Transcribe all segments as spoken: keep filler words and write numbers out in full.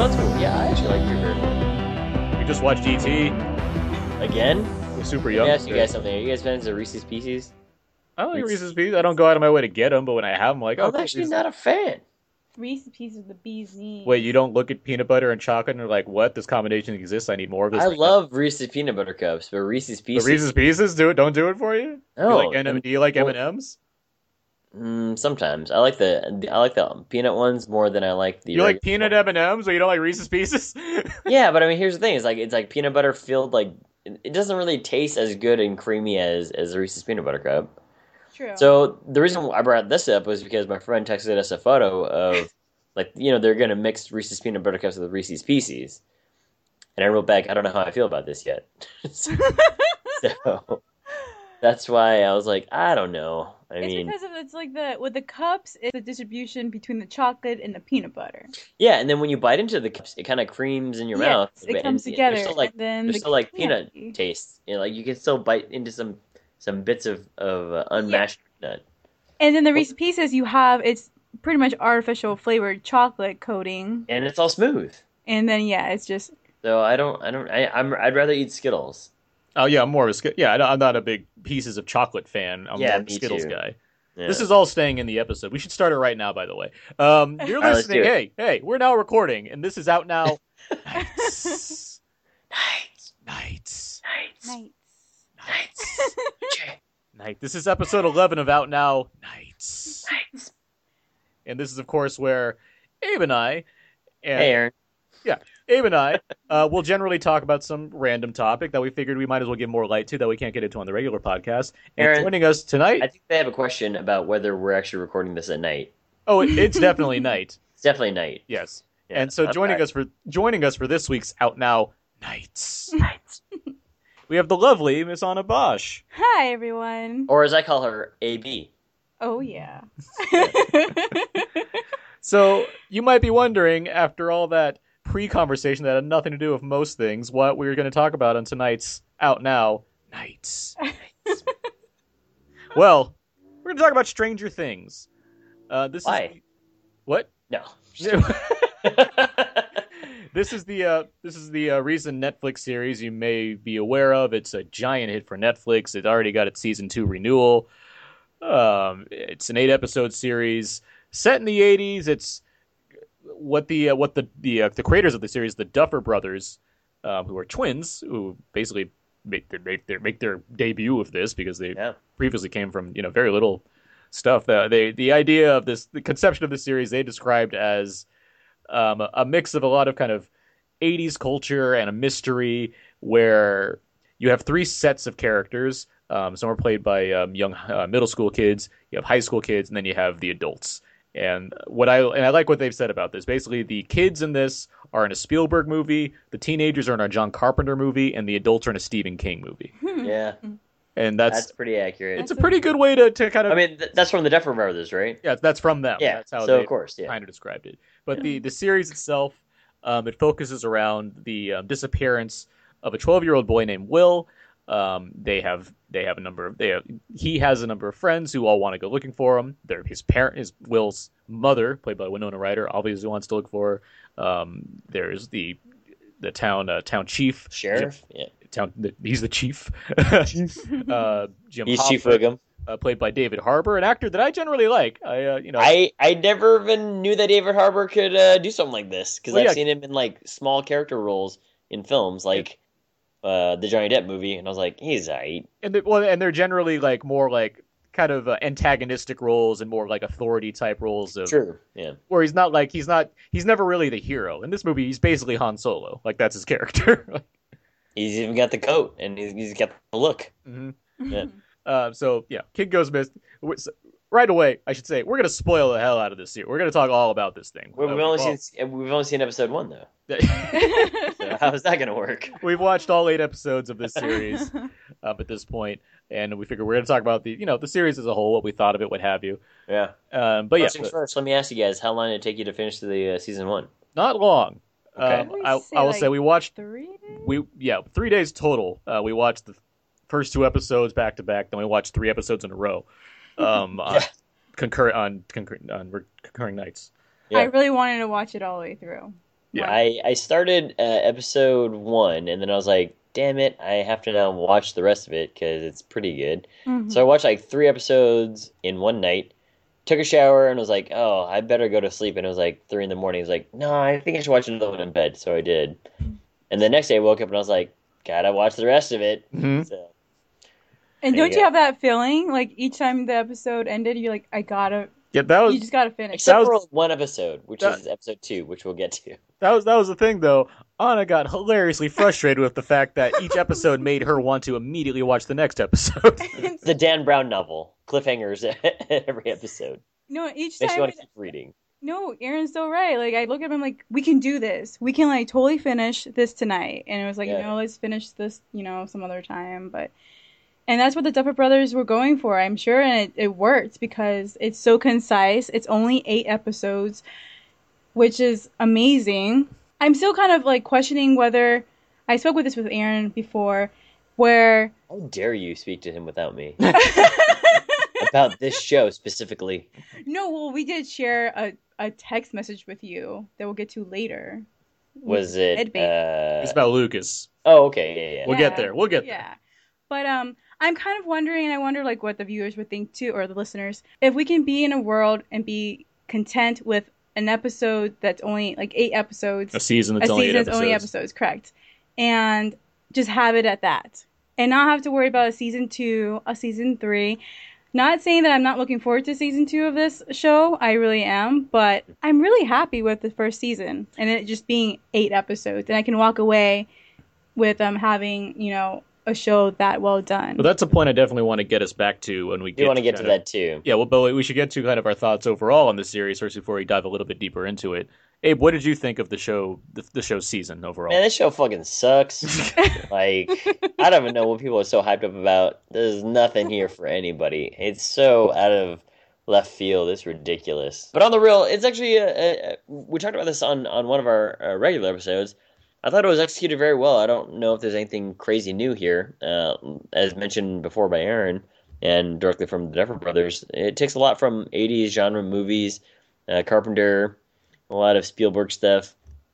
that's cool. Yeah, I actually like Drew Barrymore. We just watched E T Again? We're super Let young. me ask you guys something. Are you guys fans of Reese's Pieces? I don't like It's- Reese's Pieces. I don't go out of my way to get them, but when I have them, I'm like, oh, I'm cool, actually Reese's- not a fan. Reese's Pieces with the bee's knees. Wait, you don't look at peanut butter and chocolate and are like, what? This combination exists. I need more of this. I right now." love Reese's Peanut Butter Cups, but Reese's The Pieces... Reese's Pieces do it. Don't do it for you. Do you No. like M- do you like well- M and M's? Mm, sometimes. I like the I like the peanut ones more than I like the You like regular peanut ones. M and M's, or you don't like Reese's Pieces? Yeah, but I mean, here's the thing: it's like it's like peanut butter filled. Like it doesn't really taste as good and creamy as as a Reese's peanut butter cup. True. So the reason I brought this up was because my friend texted us a photo of like you know they're gonna mix Reese's peanut butter cups with Reese's Pieces, and I wrote back, I don't know how I feel about this yet. so, so that's why I was like, I don't know. I it's mean, because of it's like the with the cups, it's the distribution between the chocolate and the peanut butter. yeah, and then when you bite into the cups, it kind of creams in your Yes, mouth. it and comes There's together, still like and then there's the still like peanut candy. taste. You know, like you can still bite into some some bits of of uh, unmashed nut. And then the Reese's Pieces, you have it's pretty much artificial flavored chocolate coating, And it's all smooth. and then yeah, it's just So I don't, I don't, I, I'm, I'd rather eat Skittles. Oh yeah, I'm more of a Sk- yeah. I don't- I'm not a big pieces of chocolate fan. I'm Yeah, more of a me Skittles too. guy. Yeah. This is all staying in the episode. We should start it right now. By the way, um, you're All right, let's listening. do it. Hey, hey, we're now recording, and this is out now. Nights, Nights, nights, nights, nice. nights, night. This is episode eleven of Out Now. Nights, nights. and this is of course where Abe and I, and Hey, Aaron. Abe and I uh, will generally talk about some random topic that we figured we might as well give more light to that we can't get into on the regular podcast. And Aaron, joining us tonight, I think they have a question about whether we're actually recording this at night. oh, it- it's definitely night. It's definitely night. Yes. Yeah, and so I'm joining back. us for joining us for this week's Out Now Nights, Nights. we have the lovely Miss Anna Bosch. Hi everyone. Or as I call her, A B. Oh yeah. So you might be wondering, after all that pre-conversation that had nothing to do with most things, what we were going to talk about on tonight's Out Now Nights. Well, we're going to talk about Stranger Things. Uh, this Why? is what? No. This is the uh, this is the uh, recent Netflix series you may be aware of. It's a giant hit for Netflix. It already got its season two renewal. Um, it's an eight episode series set in the eighties. It's what the uh, what the the uh, the creators of the series, the Duffer Brothers, um, who are twins, who basically make their make their make their debut with this because they Yeah. previously came from you know very little stuff. The they the idea of this, the conception of the series, they described as um, a, a mix of a lot of kind of eighties culture and a mystery, where you have three sets of characters. Um, some are played by um, young uh, middle school kids. You have high school kids, and then you have the adults. And what I and I like what they've said about this. Basically, the kids in this are in a Spielberg movie, the teenagers are in a John Carpenter movie, and the adults are in a Stephen King movie. Yeah. And that's, That's pretty accurate. it's a pretty good way to, to kind of I mean, th- that's from the Duffer Brothers, right? yeah, that's from them. Yeah. That's how so they of course, yeah. kind of described it. But the, the series itself, um, it focuses around the um, disappearance of a twelve-year-old boy named Will. Um, they have they have a number of they have, he has a number of friends who all want to go looking for him. They're his parent, his Will's mother, played by Winona Ryder, obviously wants to look for her. Um, there's the the town uh, town chief Sheriff? Yeah. Town, he's the chief. uh, Jim He's Hoffa, Chief Wiggum. uh, played by David Harbour, an actor that I generally like. I uh, you know I, I never even knew that David Harbour could uh, do something like this because Well, I've yeah. seen him in like small character roles in films like uh, the Johnny Depp movie, and I was like, he's aight. and they, well, and they're generally like more like kind of uh, antagonistic roles and more like authority type roles of True. Yeah. where he's not like he's not he's never really the hero. In this movie, he's basically Han Solo. Like that's his character. He's even got the coat and he's, he's got the look. hmm Yeah. Uh, so yeah, Kid Goes Missed. Right away, I should say we're gonna spoil the hell out of this series. We're gonna talk all about this thing. Well, we've Uh, only well, seen we've only seen episode one though. So how is that going to work? We've watched all eight episodes of this series um, at this point, and we figure we're going to talk about the, you know, the series as a whole, what we thought of it, what have you. Yeah. Um, but yeah, First things first, let me ask you guys, how long did it take you to finish the uh, season one? not long. Okay. Um, We I, say, I will like, say we watched Three days? we yeah three days total. Uh, we watched the first two episodes back to back, then we watched three episodes in a row, um, on Yeah. concur on concur on re- concurring nights. Yeah. I really wanted to watch it all the way through. Yeah. I I started uh, episode one, and then I was like, damn it, I have to now watch the rest of it because it's pretty good. So I Hmm. watched like three episodes in one night. Took a shower and was like, oh, I better go to sleep. And it was like three in the morning. I was like, no, I think I should watch another one in bed. So I did. And the next day I woke up and I was like, gotta watch the rest of it. Mhm. So And there don't you you go. have that feeling like each time the episode ended, you're like, I gotta, Yeah, that was you just gotta finish. Except that for was one episode, which that, is episode two, which we'll get to. that was that was the thing though. Anna got hilariously frustrated with the fact that each episode made her want to immediately watch the next episode. It's the Dan Brown novel. Cliffhangers every episode. No, each Makes you time. want It, to keep reading. no, Aaron's so right. Like I look at him like, we can do this. We can like totally finish this tonight. And it was like, Yeah. no, let's finish this, you know, some other time. But and that's what the Duffer Brothers were going for, I'm sure, and it, it worked because it's so concise. It's only eight episodes, which is amazing. I'm still kind of like questioning whether I spoke with this with Aaron before, where How dare you speak to him without me? About this show specifically. no, well, we did share a, a text message with you that we'll get to later. Was it? Ed Bain. Uh... It's about Lucas. Oh, okay, yeah, yeah. We'll get there. We'll get there. Yeah. But um I'm kind of wondering, and I wonder like what the viewers would think too, or the listeners, if we can be in a world and be content with an episode that's only like eight episodes, A season a that's only eight season's episodes. only episodes, correct, and just have it at that, and not have to worry about a season two, a season three. Not saying that I'm not looking forward to season two of this show, I really am, but I'm really happy with the first season and it just being eight episodes, and I can walk away with um having, you know, a show that well done. But that's a point I definitely want to get us back to when we You get want to get to kind of- that too. Yeah, well, but we should get to kind of our thoughts overall on the series first before we dive a little bit deeper into it. Abe, what did you think of the show, the, the show's season overall? Man, this show fucking sucks. Like, I don't even know what people are so hyped up about. There's nothing here for anybody. It's so out of left field. It's ridiculous. But on the real, it's actually a, a, a- we talked about this on on one of our uh, regular episodes. I thought it was executed very well. I don't know if there's anything crazy new here. Uh, as mentioned before by Aaron and directly from the Duffer Brothers, it takes a lot from eighties genre movies, uh, Carpenter, a lot of Spielberg stuff.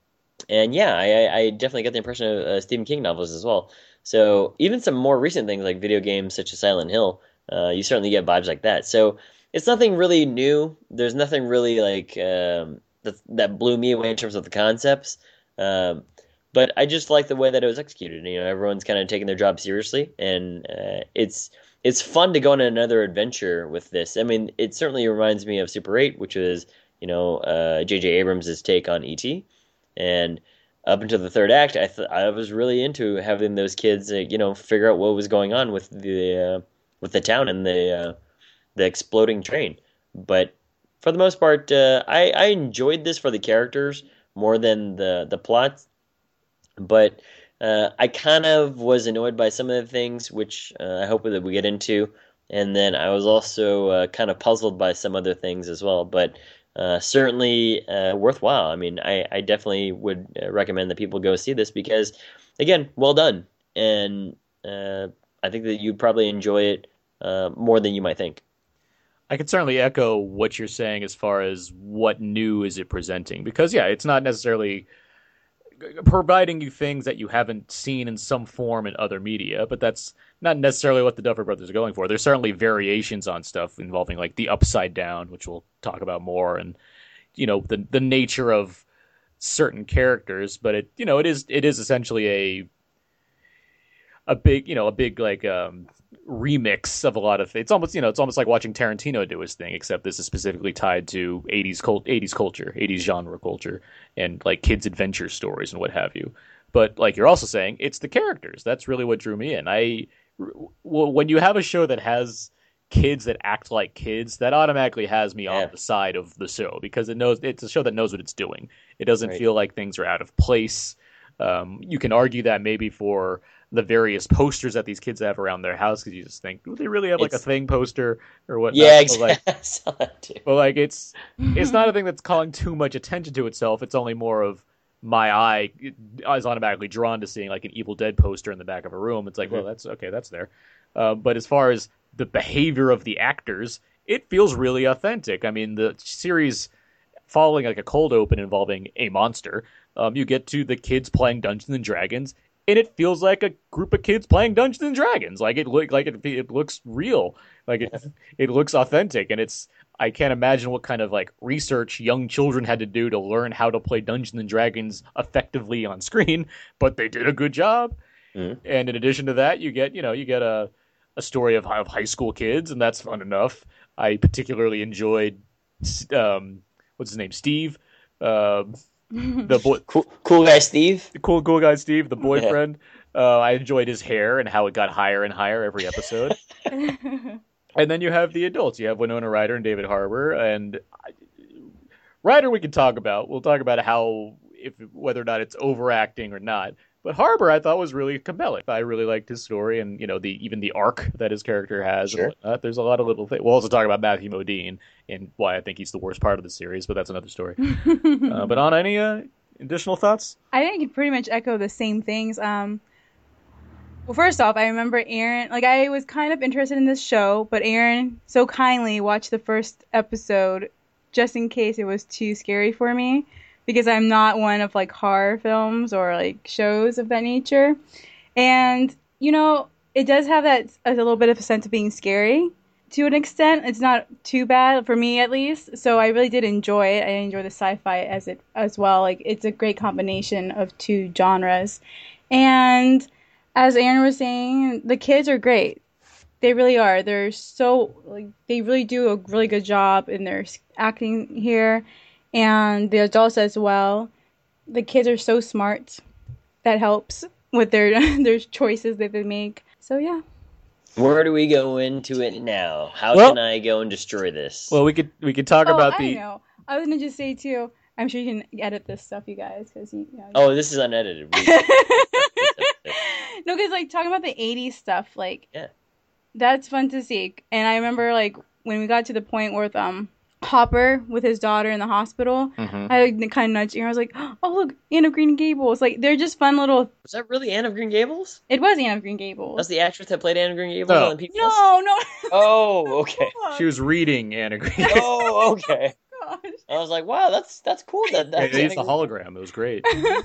And yeah, I, I definitely get the impression of uh, Stephen King novels as well. So even some more recent things like video games such as Silent Hill, uh, you certainly get vibes like that. So it's nothing really new. There's nothing really like um, that, that blew me away in terms of the concepts. Um, but I just like the way that it was executed. You know, everyone's kind of taking their job seriously, and uh, it's it's fun to go on another adventure with this. I mean, it certainly reminds me of Super eight, which was, you know, uh, J J Abrams' take on E T. And up until the third act, I th- I was really into having those kids, uh, you know, figure out what was going on with the uh, with the town and the uh, the exploding train. But for the most part, uh, I I enjoyed this for the characters more than the the plot. But uh, I kind of was annoyed by some of the things, which uh, I hope that we get into. And then I was also uh, kind of puzzled by some other things as well. But uh, certainly uh, worthwhile. I mean, I, I definitely would uh, recommend that people go see this because, again, well done. And uh, I think that you'd probably enjoy it uh, more than you might think. I could certainly echo what you're saying as far as what new is it presenting. Because, yeah, it's not necessarily providing you things that you haven't seen in some form in other media, but that's not necessarily what the Duffer Brothers are going for. There's certainly variations on stuff involving like the Upside Down, which we'll talk about more, and you know the the nature of certain characters. But it you know it is it is essentially a a big you know a big like um, remix of a lot of it's almost you know it's almost like watching Tarantino do his thing, except this is specifically tied to eighties cult eighties culture, eighties genre culture, and like kids adventure stories and what have you. But like you're also saying, it's the characters. That's really what drew me in. I w- when you have a show that has kids that act like kids, that automatically has me Yeah. on the side of the show because it knows it's a show that knows what it's doing. It doesn't Right. feel like things are out of place. Um, you can argue that maybe for the various posters that these kids have around their house because you just think, do they really have like It's- a Thing poster or what? Yeah, But, like, exactly. I saw that too. but like it's it's not a thing that's calling too much attention to itself. It's only more of my eye is automatically drawn to seeing like an Evil Dead poster in the back of a room. It's like, well, Mhm. that's okay, that's there. Uh, but as far as the behavior of the actors, it feels really authentic. I mean, the series following like a cold open involving a monster, um, you get to the kids playing Dungeons and Dragons, and it feels like a group of kids playing Dungeons and Dragons. Like it look like it, it looks real, like it it looks authentic, and it's I can't imagine what kind of like research young children had to do to learn how to play Dungeons and Dragons effectively on screen, but they did a good job. Mm. And in addition to that, you get you know you get a a story of, of high school kids, and that's fun enough. I particularly enjoyed um, what's his name, Steve, uh, the boy, cool, cool guy Steve, cool cool guy Steve, the boyfriend. uh, I enjoyed his hair and how it got higher and higher every episode. And then you have the adults. You have Winona Ryder and David Harbour, and Ryder we can talk about. We'll talk about how if whether or not it's overacting or not. But Harbour, I thought, was really compelling. I really liked his story, and you know, the even the arc that his character has. Sure. And whatnot. There's a lot of little things. We'll also talk about Matthew Modine and why I think he's the worst part of the series, but that's another story. uh, but on any uh, additional thoughts? I think you pretty much echo the same things. Um, well, first off, I remember Aaron. Like, I was kind of interested in this show, but Aaron so kindly watched the first episode just in case it was too scary for me. Because I'm not one of, like, horror films or, like, shows of that nature. And, you know, it does have that, a little bit of a sense of being scary to an extent. It's not too bad, for me at least. So I really did enjoy it. I enjoy the sci-fi as it as well. Like, it's a great combination of two genres. And as Aaron was saying, the kids are great. They really are. They're so, like, they really do a really good job in their acting here. And the adults as well. The kids are so smart. That helps with their their choices that they make. So yeah. Where do we go into it now? How well, can I go and destroy this? Well, we could we could talk oh, about I the. know. I was gonna just say too. I'm sure you can edit this stuff, you guys, because you. you know, oh, this is unedited. We... no, because like talking about the eighties stuff, like yeah, that's fun to see. And I remember like when we got to the point where um. Hopper with his daughter in the hospital. Mm-hmm. I like, kind of nudged her. I was like, "Oh, look, Anne of Green Gables!" Like they're just fun little. Was that really Anne of Green Gables? It was Anne of Green Gables. That's the actress that played Anne of Green Gables no. on P B S? No, no. Oh, okay. She was reading Anne of Green Gables. Oh, okay. Gosh. I was like, wow, that's that's cool. That that's yeah, it's a hologram. It was great.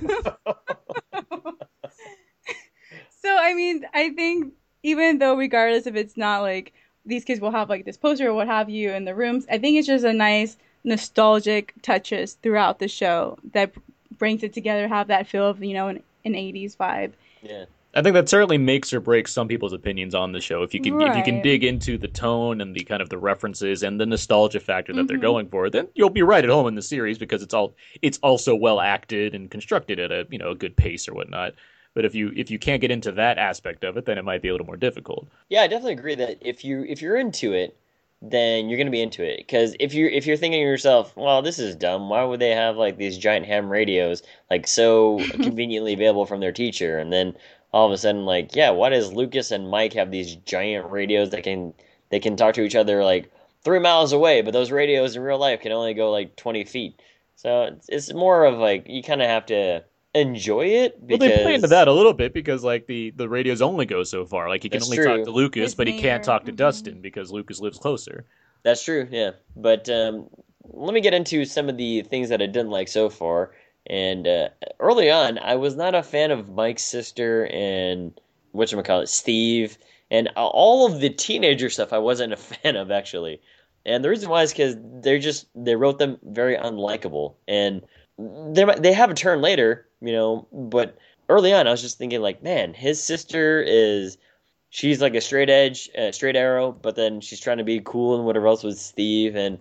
So I mean, I think even though regardless if it's not like. These kids will have like this poster or what have you in the rooms. I think it's just a nice nostalgic touches throughout the show that brings it together, have that feel of, you know, an, an eighties vibe. Yeah. I think that certainly makes or breaks some people's opinions on the show. If you can, right. if you can dig into the tone and the kind of the references and the nostalgia factor that mm-hmm. they're going for, then you'll be right at home in the series because it's all it's also well acted and constructed at a you know a good pace or whatnot. But if you if you can't get into that aspect of it, then it might be a little more difficult. Yeah, I definitely agree that if you if you're into it, then you're gonna be into it. Because if you if you're thinking to yourself, well, this is dumb. Why would they have like these giant ham radios like so conveniently available from their teacher? And then all of a sudden, like, yeah, why does Lucas and Mike have these giant radios that can they can talk to each other like three miles away? But those radios in real life can only go like twenty feet. So it's, it's more of like you kind of have to. Enjoy it because... Well, they play into that a little bit because like the, the radios only go so far. Like he can That's only true. talk to Lucas, His but he can't talk to mm-hmm. Dustin because Lucas lives closer. That's true, yeah. But um, let me get into some of the things that I didn't like so far. And uh, early on, I was not a fan of Mike's sister and whatchamacallit, Steve, and all of the teenager stuff I wasn't a fan of actually. And the reason why is because they're just they wrote them very unlikable, and they they have a turn later. You know, but early on, I was just thinking, like, man, his sister is, she's like a straight edge, uh, straight arrow, but then she's trying to be cool and whatever else with Steve, and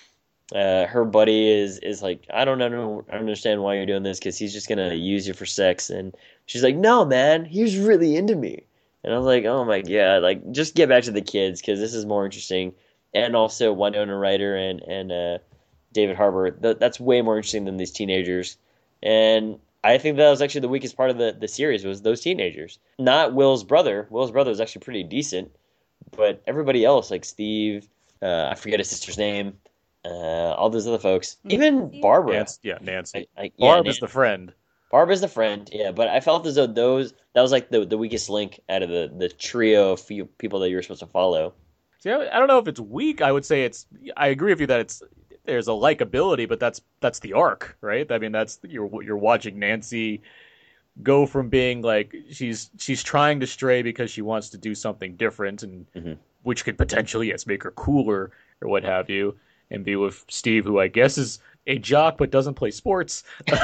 uh, her buddy is, is like, I don't know, I don't understand why you're doing this, because he's just going to use you for sex, and she's like, no, man, he's really into me, and I was like, oh my god, like, just get back to the kids, because this is more interesting, and also Winona Ryder and, and uh, David Harbour, th- that's way more interesting than these teenagers, and I think that was actually the weakest part of the, the series was those teenagers. Not Will's brother. Will's brother was actually pretty decent, but everybody else, like Steve, uh, I forget his sister's name, uh, all those other folks, even Barbara. Nancy, yeah, Nancy. I, I, Barb yeah, is the friend. Barb is the friend, yeah, but I felt as though those that was like the the weakest link out of the, the trio of people that you were supposed to follow. See, I, I don't know if it's weak. I would say it's. I agree with you that it's there's a likability, but that's that's the arc, right? I mean, that's you're you're watching Nancy go from being like she's she's trying to stray because she wants to do something different, and Mm-hmm. which could potentially yes make her cooler or what have you, and be with Steve, who I guess is a jock but doesn't play sports.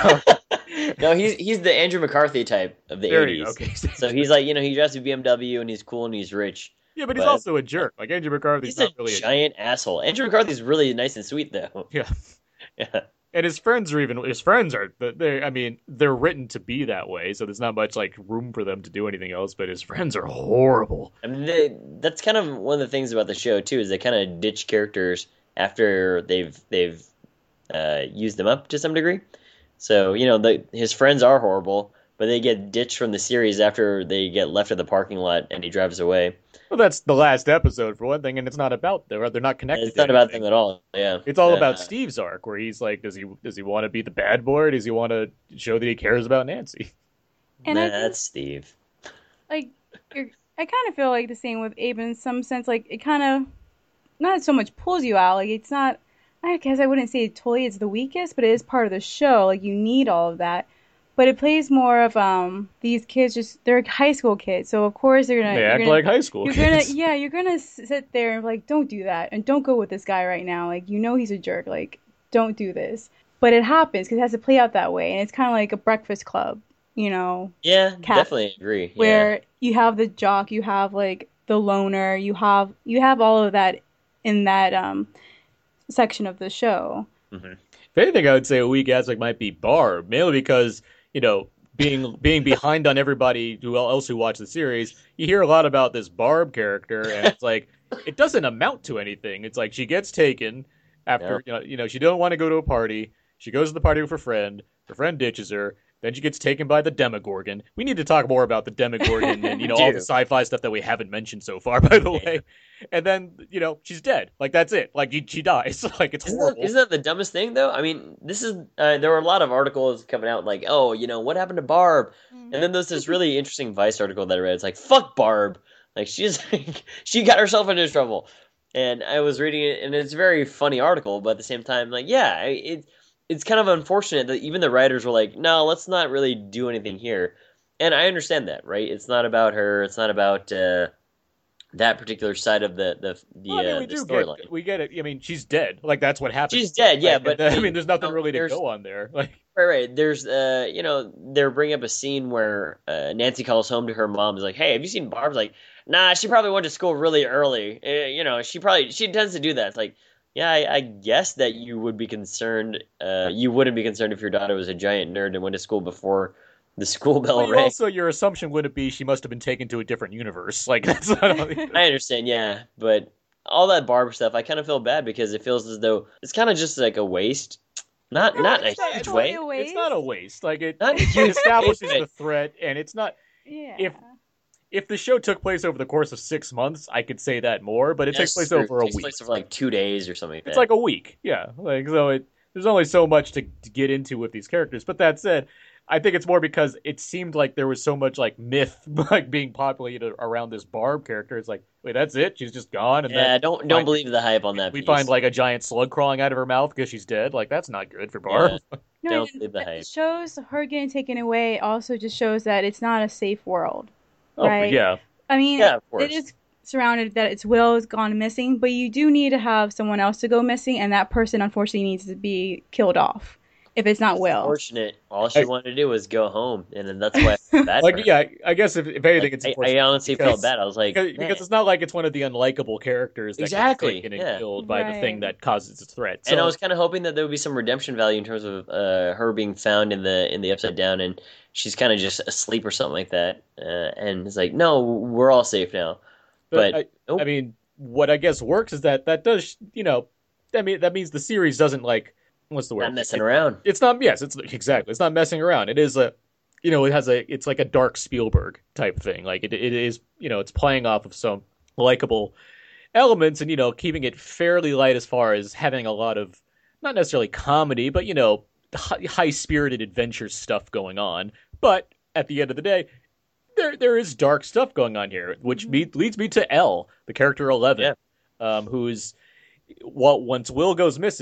No, he's he's the Andrew McCarthy type of the There you eighties. go. Okay. So he's like, you know, he drives a B M W and he's cool and he's rich. Yeah, but he's But- also a jerk. Like Andrew McCarthy's He's not a really a giant asshole. Andrew McCarthy's really nice and sweet though. yeah. Yeah. And his friends are even his friends are they I mean they're written to be that way, so there's not much like room for them to do anything else, but his friends are horrible. I mean, they, that's kind of one of the things about the show too, is they kind of ditch characters after they've they've uh, used them up to some degree. So you know, the, his friends are horrible, but they get ditched from the series after they get left at the parking lot and he drives away. Well, that's the last episode for one thing, and it's not about them. They're not And connected. it's to not about anything. them at all. Yeah, It's all Uh, about Steve's arc, where he's like, does he does he want to be the bad boy? Or does he want to show that he cares about Nancy? And I think- that's Steve. like you're, I kind of feel like the same with Abe in some sense. Like it kind of not so much pulls you out. Like it's not. I guess I wouldn't say totally it's the weakest, but it is part of the show. Like you need all of that. But it plays more of um these kids just they're high school kids, so of course they're gonna They you're act gonna, like high school you're kids. gonna yeah you're gonna sit there and like don't do that and don't go with this guy right now. Like you know he's a jerk. Like don't do this. But it happens because it has to play out that way, and it's kind of like a Breakfast Club, you know. Yeah, Cat- definitely agree. Yeah. Where you have the jock, you have like the loner, you have you have all of that in that um section of the show. Mhm. If anything, I would say a weak aspect might be Barb, mainly because you know being being behind on everybody who else who watched the series. You hear a lot about this Barb character, and it's like it doesn't amount to anything. It's like she gets taken after you know you know she don't want to go to a party. She goes to the party with her friend. Her friend ditches her. Then she gets taken by the Demogorgon. We need to talk more about the Demogorgon and you know all the Do. sci-fi stuff that we haven't mentioned so far, by the Yeah. way. And then you know she's dead. Like that's it. Like she, she dies. Like it's Isn't that, horrible. isn't that the dumbest thing, though? I mean, this is uh, there were a lot of articles coming out like, oh, you know, what happened to Barb? And then there's this really interesting Vice article that I read. It's like, fuck Barb, like she's she got herself into trouble. And I was reading it, and it's a very funny article, but at the same time, like, yeah, I- it it's kind of unfortunate that even the writers were like, no, let's not really do anything here. And I understand that, right? It's not about her. It's not about uh, that particular side of the the the, Well, I mean, uh, we the do storyline. get we get it. I mean, she's dead. Like that's what happened. She's dead, yeah, Like, but I mean, there's nothing no, really to there's- go on there. Like, Right, right. There's, uh, you know, they're bringing up a scene where uh, Nancy calls home to her mom. Is like, "Hey, have you seen Barb's?" Like, "Nah, she probably went to school really early. Uh, you know, she probably she tends to do that." It's like, yeah, I, I guess that you would be concerned. Uh, you wouldn't be concerned if your daughter was a giant nerd and went to school before the school bell well, you rang. also your assumption wouldn't be she must have been taken to a different universe. Like that's not. I understand, yeah, but all that Barb stuff, I kind of feel bad because it feels as though it's kind of just like a waste. Not No, not in a it's not- huge it's way. not a It's not a waste. Like it, Not a it huge establishes waste. the threat, and it's not. Yeah. If- If the show took place over the course of six months, I could say that more. But it takes place Yes, over a takes week. place over like two days or something like It's that. like a week, yeah. Like so, it there's only so much to, to get into with these characters. But that said, I think it's more because it seemed like there was so much like myth like being populated around this Barb character. It's like, wait, that's it? She's just gone, and yeah, then don't don't fine. believe the hype on that. we piece. find like a giant slug crawling out of her mouth because she's dead. Like that's not good for Barb. no, don't it, believe the it hype. shows her getting taken away. Also, just shows that it's not a safe world. Oh Right. yeah, I mean, Yeah, of course. it is surrounded that its will has gone missing, but you do need to have someone else to go missing, and that person unfortunately needs to be killed off if it's not Will. Unfortunate. All she I- wanted to do was go home, and then that's why I felt bad. like for her. yeah. I guess if, if anything, Like, it's I, unfortunate I honestly because- felt bad. I was like, because, man. because it's not like it's one of the unlikable characters that Exactly, gets taken yeah. and killed by the Right. thing that causes its threat. So, and I was kind of hoping that there would be some redemption value in terms of uh, her being found in the in the Upside Down, and she's kind of just asleep or something like that. Uh, and it's like, no, we're all safe now. but but- I, oh. I mean, what I guess works is that that does, you know, I mean, that means the series doesn't like what's the word? Not messing It- around. It's not. Yes, it's exactly. It's not messing around. It is a, you know, it has a. It's like a dark Spielberg type thing. Like it, it is. You know, it's playing off of some likable elements, and you know, keeping it fairly light as far as having a lot of not necessarily comedy, but you know, high spirited adventure stuff going on. But at the end of the day, there there is dark stuff going on here, which me, leads me to Elle, the character Eleven, um, who's well, once Will goes missing,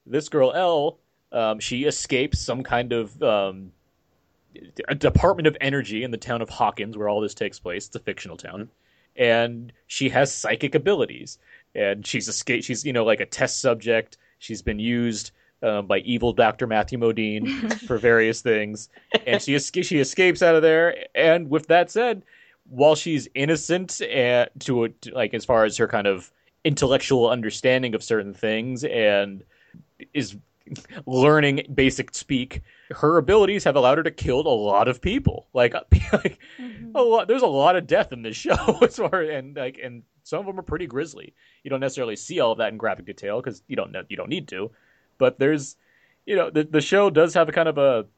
this girl Elle, um, she escapes some kind of um, a Department of Energy in the town of Hawkins, where all this takes place. It's a fictional town, and she has psychic abilities, and she's escaped. She's you know like a test subject. She's been used um, by evil Doctor Matthew Modine for various things, and she es- she escapes out of there. And with that said, while she's innocent and to, a, to like as far as her kind of intellectual understanding of certain things and is learning basic speak, her abilities have allowed her to kill a lot of people. Like, like mm-hmm. a lot, there's a lot of death in this show, as far and like, and some of them are pretty grisly. You don't necessarily see all of that in graphic detail because you don't know, you don't need to. But there's, you know, the the show does have a kind of a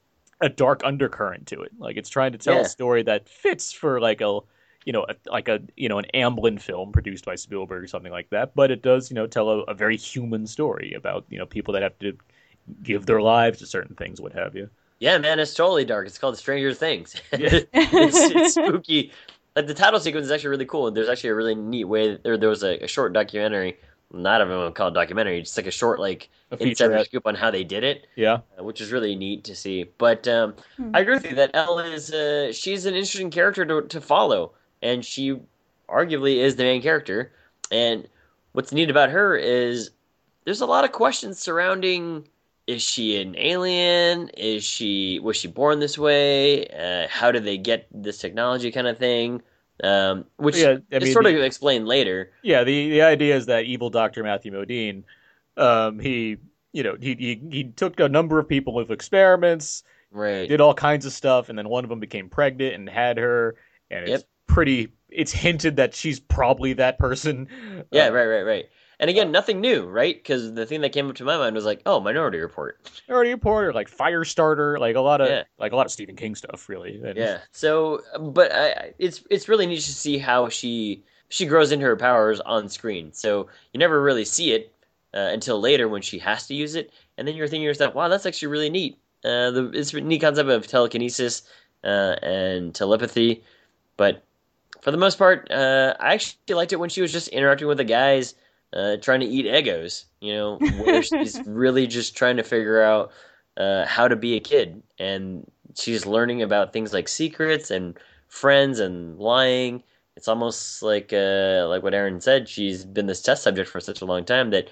a dark undercurrent to it. Like it's trying to tell yeah. a story that fits for like a, you know, a, like a you know an Amblin film produced by Spielberg or something like that. But it does, you know, tell a, a very human story about you know people that have to give their lives to certain things, what have you. Yeah, man, it's totally dark. It's called Stranger Things. Yeah. it's, it's spooky. Like the title sequence is actually really cool. There's actually a really neat way. There, there was a, a short documentary. Not everyone would call it documentary. Just like a short, like insider scoop on how they did it. Yeah, uh, which is really neat to see. But um, hmm. I agree with you that Elle is uh, she's an interesting character to to follow, and she arguably is the main character. And what's neat about her is there's a lot of questions surrounding: is she an alien? Is she was she born this way? Uh, how did they get this technology? Kind of thing. Um, which yeah, I is mean, sort of the, explained later. Yeah, the, the idea is that evil Doctor Matthew Modine, um, he you know he, he he took a number of people with experiments, right? Did all kinds of stuff, and then one of them became pregnant and had her, and it's yep. pretty. It's hinted that she's probably that person. Yeah, uh, right, right, right. And again, nothing new, right? Because the thing that came up to my mind was like, oh, Minority Report. Minority Report, or like Firestarter, like a lot of yeah. like a lot of Stephen King stuff, really. And yeah. So, but I, it's it's really neat to see how she she grows into her powers on screen. So you never really see it uh, until later when she has to use it, and then you're thinking to yourself, wow, that's actually really neat. Uh, the it's a neat concept of telekinesis uh, and telepathy, but for the most part, uh, I actually liked it when she was just interacting with the guys. Uh, trying to eat Eggos, you know, where she's really just trying to figure out uh, how to be a kid, and she's learning about things like secrets and friends and lying. It's almost like uh, like what Aaron said. She's been this test subject for such a long time that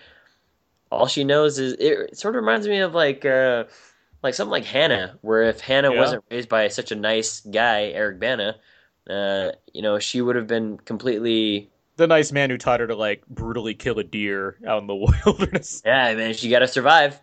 all she knows is it, it sort of reminds me of like uh, like something like Hannah, where if Hannah Yeah. wasn't raised by such a nice guy, Eric Bana, uh, you know, she would have been completely. The nice man who taught her to like brutally kill a deer out in the wilderness. Yeah, man, she got to survive.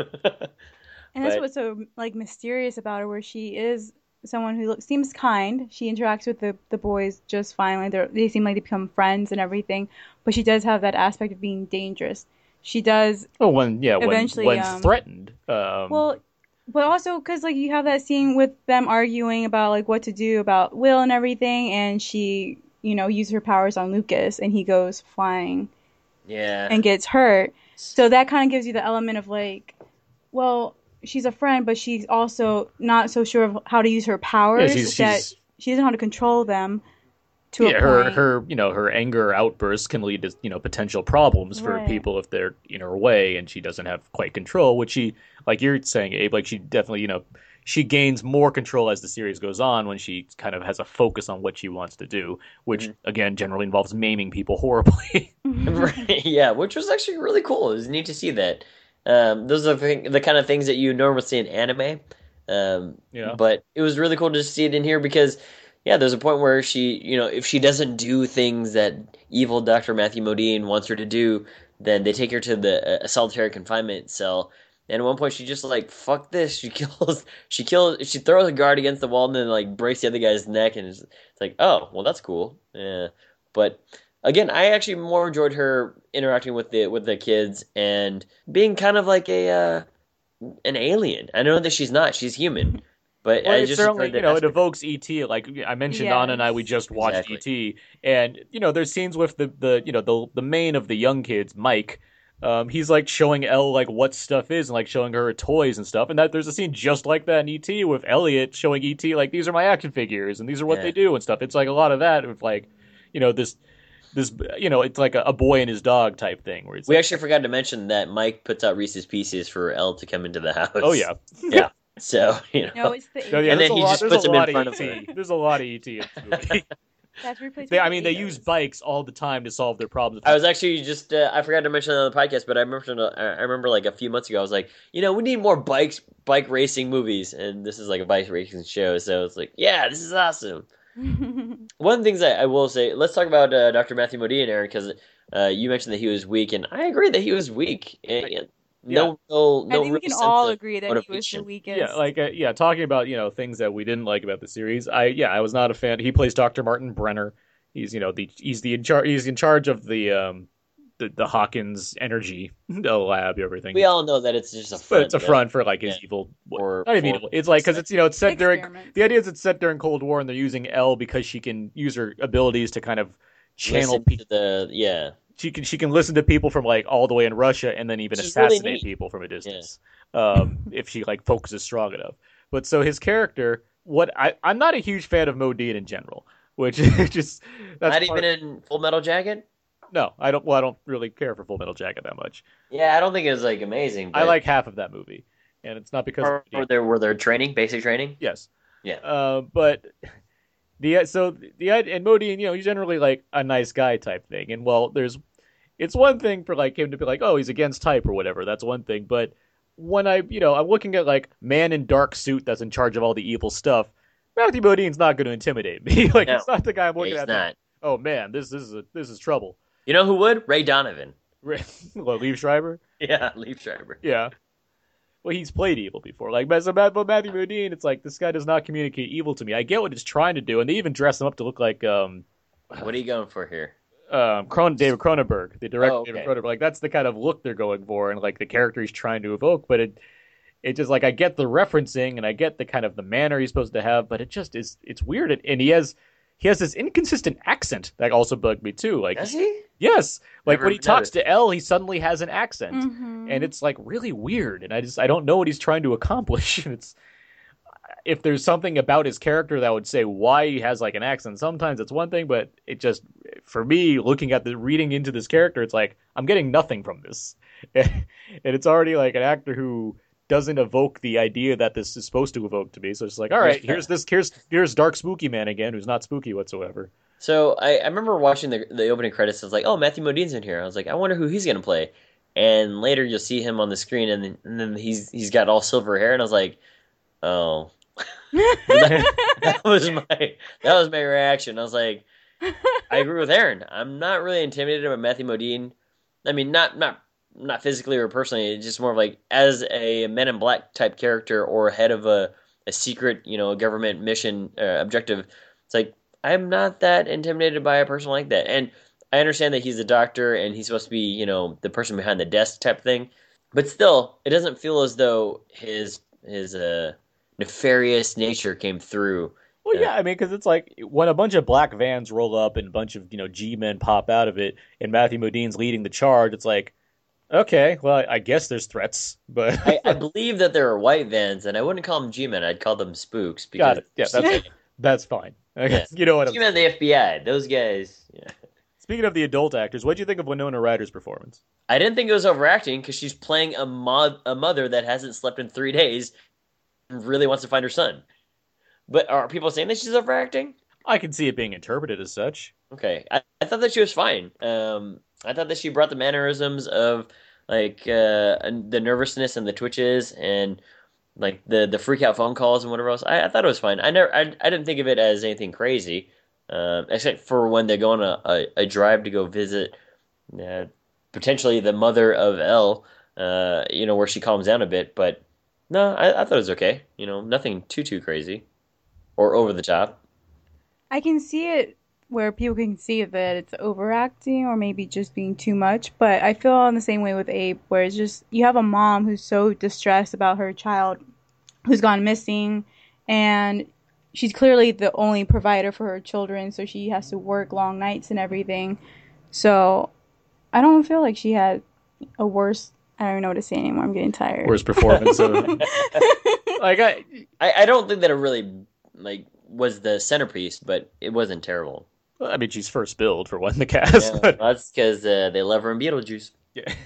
And that's But- what's so like mysterious about her, where she is someone who looks, seems kind. She interacts with the, the boys just fine. Like they they seem like they become friends and everything. But she does have that aspect of being dangerous. She does. Oh, when yeah, when, Eventually, when um, threatened. Um, Well, but also because like you have that scene with them arguing about like what to do about Will and everything, and she you know uses her powers on Lucas, and he goes flying Yeah. and gets hurt. So that kind of gives you the element of like, well, she's a friend, but she's also not so sure of how to use her powers. Yeah, she's- that she's- she doesn't know how to control them. To yeah, a her point. her you know her anger outbursts can lead to you know potential problems for Right. people if they're in her way, and she doesn't have quite control. Which she, like you're saying, Abe, like she definitely you know she gains more control as the series goes on when she kind of has a focus on what she wants to do, which Mhm. again generally involves maiming people horribly. Right, yeah, which was actually really cool. It was neat to see that. Um, those are the, thing- the kind of things that you normally see in anime. Um, Yeah. But it was really cool to just see it in here because, yeah, there's a point where she, you know, if she doesn't do things that evil Doctor Matthew Modine wants her to do, then they take her to the uh, solitary confinement cell. And at one point, she just like, fuck this. She kills, she kills, she throws a guard against the wall and then like breaks the other guy's neck. And it's, it's like, oh, well, that's cool. Yeah. But again, I actually more enjoyed her interacting with the with the kids and being kind of like a uh, an alien. I know that she's not; she's human, but Well, I it just certainly, enjoyed you that know, it aspect. evokes E T. Like I mentioned, Yes. Anna and I, we just watched Exactly. E T, and you know, there's scenes with the, the you know the the main of the young kids, Mike. Um, he's like showing Elle like what stuff is and like showing her toys and stuff. And that there's a scene just like that in E T with Elliot showing E T like these are my action figures and these are what Yeah. they do and stuff. It's like a lot of that with like, you know, this this, you know, it's like a, a boy and his dog type thing. Where it's We like, actually forgot to mention that Mike puts out Reese's Pieces for Elle to come into the house. oh yeah, yeah. So you know, No, it's the no, yeah. And There's then a he lot, just there's puts a them in lot front of of E T. There's a lot of E T in this movie. That's replaced. They, with I mean, they Doritos. use bikes all the time to solve their problems. I was actually just uh, I forgot to mention it on the podcast, but I remember I remember like a few months ago I was like, you know, we need more bikes, bike racing movies, and this is like a bike racing show, so it's like, yeah, this is awesome. One of the things I, I will say, let's talk about uh, Doctor Matthew Modine, Aaron, because uh, you mentioned that he was weak, and I agree that he was weak. And, and no, no, no I think we real can sense all of agree that he was the motivation. weakest. Yeah, like uh, yeah, talking about you know things that we didn't like about the series. I yeah, I was not a fan. He plays Doctor Martin Brenner. He's you know the he's the in charge. He's in charge of the um the, the Hawkins Energy the lab, everything. We all know that it's just a front. But it's a yeah. front for like his Yeah. evil. Or- not even for- evil. It's like because it's you know it's set during Experiment. the idea is it's set during Cold War and they're using Elle because she can use her abilities to kind of channel Listen people. to the yeah. She can she can listen to people from like all the way in Russia and then even Which is really assassinate neat. people from a distance. Um, if she like focuses strong enough. But so his character, what I I'm not a huge fan of Modine in general, which is just that's Not part- even in Full Metal Jacket. no, I don't. Well, I don't really care for Full Metal Jacket that much. Yeah, I don't think it was like amazing. But I like half of that movie, and it's not because Or, of or Modine. their were their training, basic training. Yes. Yeah. Uh, but the so the and Modine, you know, he's generally like a nice guy type thing, and well, there's it's one thing for like him to be like, oh, he's against type or whatever. That's one thing, but when I, you know, I'm looking at like man in dark suit that's in charge of all the evil stuff. Matthew Modine's not going to intimidate me. like No. it's not the guy I'm Yeah, looking he's at. not. Like, oh man, this, this is a, this is trouble. You know who would? Ray Donovan. Well, Liev Schreiber. Yeah, Leaf Schreiber. Yeah. Well, he's played evil before. Like, but so Matt- but Matthew Modine, it's like this guy does not communicate evil to me. I get what he's trying to do, and they even dress him up to look like um, What are you going for here? um, Cron- David Cronenberg, the director. Oh, okay. David Cronenberg. Like that's the kind of look they're going for, and like the character he's trying to evoke. But it, it just like I get the referencing, and I get the kind of the manner he's supposed to have, but it just is it's weird, and, and he has he has this inconsistent accent that also bugged me too. Like, Does he? yes, like Never when he talks noticed. to Elle, he suddenly has an accent. Mhm. And it's like really weird, and I just I don't know what he's trying to accomplish. And it's if there's something about his character that would say why he has like an accent. Sometimes it's one thing, but it just for me looking at the reading into this character, it's like I'm getting nothing from this, and it's already like an actor who doesn't evoke the idea that this is supposed to evoke to me. So it's like, all right, here's this here's here's Dark Spooky Man again, who's not spooky whatsoever. So I, I remember watching the the opening credits. I was like, oh, Matthew Modine's in here. I was like, I wonder who he's gonna play. And later you'll see him on the screen, and then, and then he's he's got all silver hair, and I was like, oh, that, that was my that was my reaction. I was like, I agree with Aaron. I'm not really intimidated by Matthew Modine. I mean, not not not physically or personally. It's just more of like as a Men in Black type character or head of a a secret, you know, government mission uh, objective. It's like I'm not that intimidated by a person like that, and I understand that he's a doctor and he's supposed to be, you know, the person behind the desk type thing, but still, it doesn't feel as though his his uh, nefarious nature came through. Well, yeah, I mean, because it's like when a bunch of black vans roll up and a bunch of you know G-men pop out of it, and Matthew Modine's leading the charge. It's like, okay, well, I guess there's threats, but I, I believe that there are white vans, and I wouldn't call them G-men. I'd call them spooks. got Because it. Yeah, that's that's fine. Yeah. You know what? I'm G-men, the F B I, those guys. Yeah. Speaking of the adult actors, what do you think of Winona Ryder's performance? I didn't think it was overacting because she's playing a mo- a mother that hasn't slept in three days and really wants to find her son. But are people saying that she's overacting? I can see it being interpreted as such. Okay, I, I thought that she was fine. Um, I thought that she brought the mannerisms of like uh, the nervousness and the twitches and like the the freak out phone calls and whatever else. I, I thought it was fine. I never, I, I didn't think of it as anything crazy, um, except for when they go on a, a, a drive to go visit uh, potentially the mother of Elle. Uh, you know, where she calms down a bit. But no, I, I thought it was okay. You know, nothing too too crazy or over the top. I can see it where people can see that it's overacting or maybe just being too much, but I feel in the same way with Abe, where it's just you have a mom who's so distressed about her child who's gone missing, and she's clearly the only provider for her children, so she has to work long nights and everything. So I don't feel like she had a worse, I don't even know what to say anymore. I'm getting tired. Worst performance of like I I, I don't think that it really like was the centerpiece, but it wasn't terrible. Well, I mean, she's first billed for one in the cast. Yeah, But that's because uh, they love her in Beetlejuice. yeah.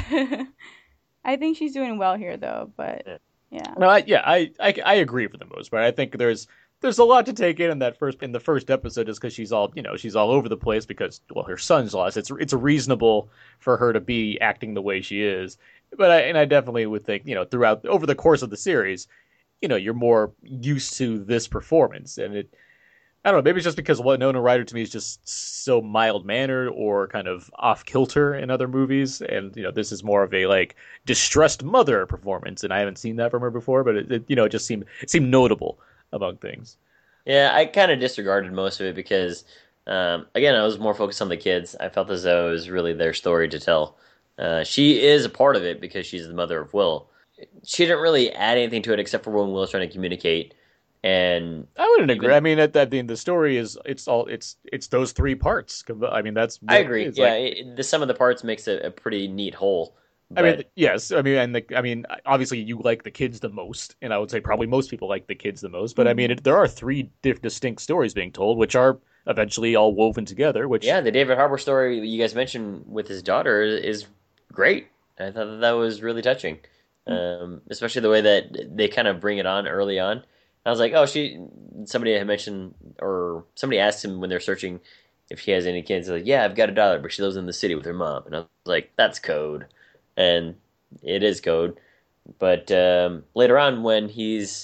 I think she's doing well here, though. But Yeah. yeah, No, I, yeah, I, I I agree for the most part. I think there's there's a lot to take in in that first in the first episode, just because she's all you know she's all over the place because well her son's lost. It's it's reasonable for her to be acting the way she is, but I and I definitely would think you know throughout over the course of the series, you know you're more used to this performance, and it I don't know maybe it's just because Winona Ryder to me is just so mild mannered or kind of off kilter in other movies, and you know this is more of a like distressed mother performance, and I haven't seen that from her before, but it, it you know it just seemed it seemed notable among things. Yeah, I kind of disregarded most of it because, um, again, I was more focused on the kids. I felt as though it was really their story to tell. Uh, she is a part of it because she's the mother of Will. She didn't really add anything to it except for when Will's trying to communicate. And I wouldn't even, agree. I mean, at that, I mean, the story is it's all it's it's those three parts. I mean, that's I agree. It's yeah, like, it, the sum of the parts makes a, a pretty neat whole. I But mean, yes. I mean, and the, I mean, obviously, you like the kids the most, and I would say probably most people like the kids the most. But I mean, it, there are three diff- distinct stories being told, which are eventually all woven together. Which yeah, the David Harbour story you guys mentioned with his daughter is great. I thought that, that was really touching, um, especially the way that they kind of bring it on early on. I was like, oh, she. Somebody had mentioned, or somebody asked him when they're searching if he has any kids. He's like, yeah, I've got a daughter, but she lives in the city with her mom. And I was like, that's code, and it is code. But um, later on, when he's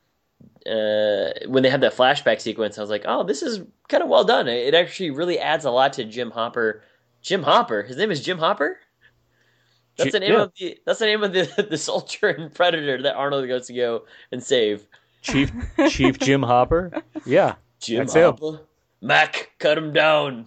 uh, when they have that flashback sequence, I was like, oh, this is kind of well done. It actually really adds a lot to Jim Hopper. Jim Hopper. His name is Jim Hopper. That's the name yeah. of the. That's the name of the the soldier and Predator that Arnold goes to go and save. Chief Chief Jim Hopper. Yeah, Jim that's him. Hopper. Mac, cut him down.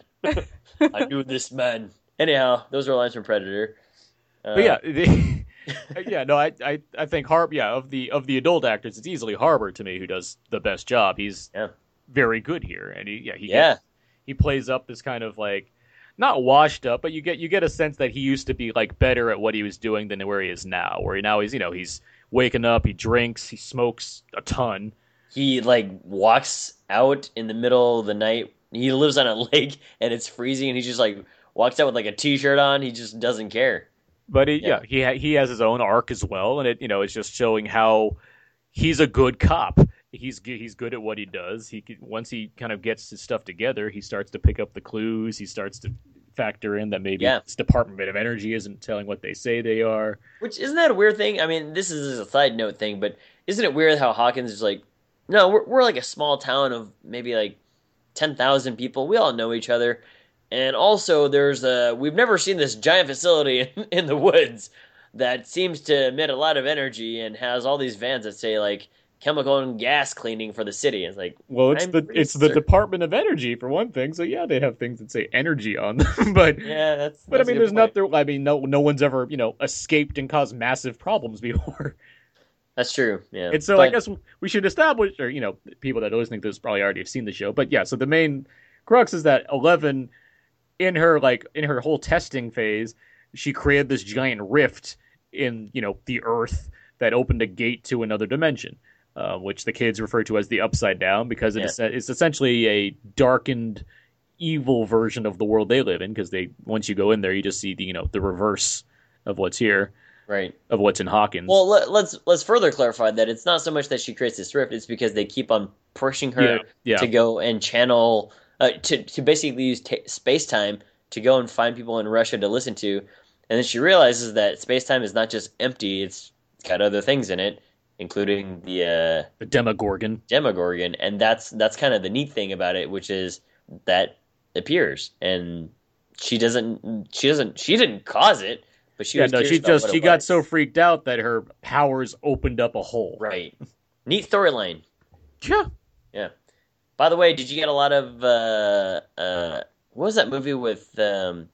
I knew this man. Anyhow, those are lines from Predator. Uh, But yeah, the, yeah. No, I, I, I think Harp. Yeah, of the of the adult actors, it's easily Harbour to me who does the best job. He's Yeah. very good here, and he yeah he Yeah. gets, he plays up this kind of like not washed up, but you get you get a sense that he used to be like better at what he was doing than where he is now. Where he, now he's you know he's waking up, he drinks, he smokes a ton. He like walks out in the middle of the night. He lives on a lake and it's freezing, and he just like walks out with like a t-shirt on. He just doesn't care. But he, Yeah. yeah, he ha- he has his own arc as well, and it you know it's just showing how he's a good cop. He's g- he's good at what he does. He can, once he kind of gets his stuff together, he starts to pick up the clues. He starts to factor in that maybe Yeah. this Department of Energy isn't telling what they say they are. Which isn't that a weird thing? I mean, this is a side note thing, but isn't it weird how Hawkins is like, no, we're we're like a small town of maybe like ten thousand people. We all know each other, and also there's a we've never seen this giant facility in, in the woods that seems to emit a lot of energy and has all these vans that say like chemical and gas cleaning for the city. It's like, Well, it's I'm the pretty it's the certain- Department of Energy for one thing. So yeah, they have things that say energy on them, but. Yeah, that's. But I that's a mean, good there's point. nothing. I mean, no, no one's ever, you know, escaped and caused massive problems before. That's true. Yeah, And so I But- guess we should establish, or you know, people that are listening to this probably already have seen the show. But yeah, so the main crux is that Eleven, in her like in her whole testing phase, she created this giant rift in you know the Earth that opened a gate to another dimension, uh, which the kids refer to as the Upside Down because it is, it's essentially a darkened, evil version of the world they live in. Because they once you go in there, you just see the you know the reverse of what's here, right. of what's in Hawkins. Well, let, let's let's further clarify that it's not so much that she creates this rift; it's because they keep on pushing her Yeah, yeah. to go and channel uh, to to basically use t- space time to go and find people in Russia to listen to, and then she realizes that space time is not just empty; it's, it's got other things in it, including the uh, the Demogorgon. Demogorgon, and that's that's kind of the neat thing about it, which is that appears, and she doesn't she doesn't she didn't cause it, but she Yeah, was no, curious she about just what she it got was. so freaked out that her powers opened up a hole. Right. Neat storyline. Yeah. Yeah. By the way, did you get a lot of uh uh what was that movie with um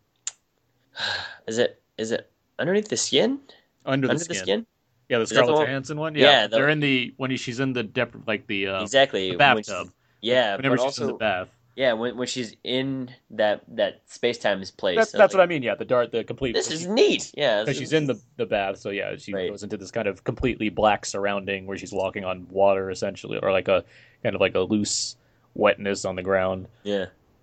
is it is it Underneath the Skin? Under the Under skin. the Skin? Yeah, the that the Scarlett one- Johansson one. Yeah, Yeah, the- they're in the when she's in the dep- like the uh, Exactly. the when she's- bathtub. Yeah, Whenever but she's in also the bath. yeah, when when she's in that that space time place. That's I was that's what I like, mean. Yeah, the dart, the complete. This is neat. Yeah. because this she's in the is- the bath. So yeah, she Right. goes into this kind of completely black surrounding where she's walking on water essentially, or like a kind of like a loose wetness on the ground. Yeah.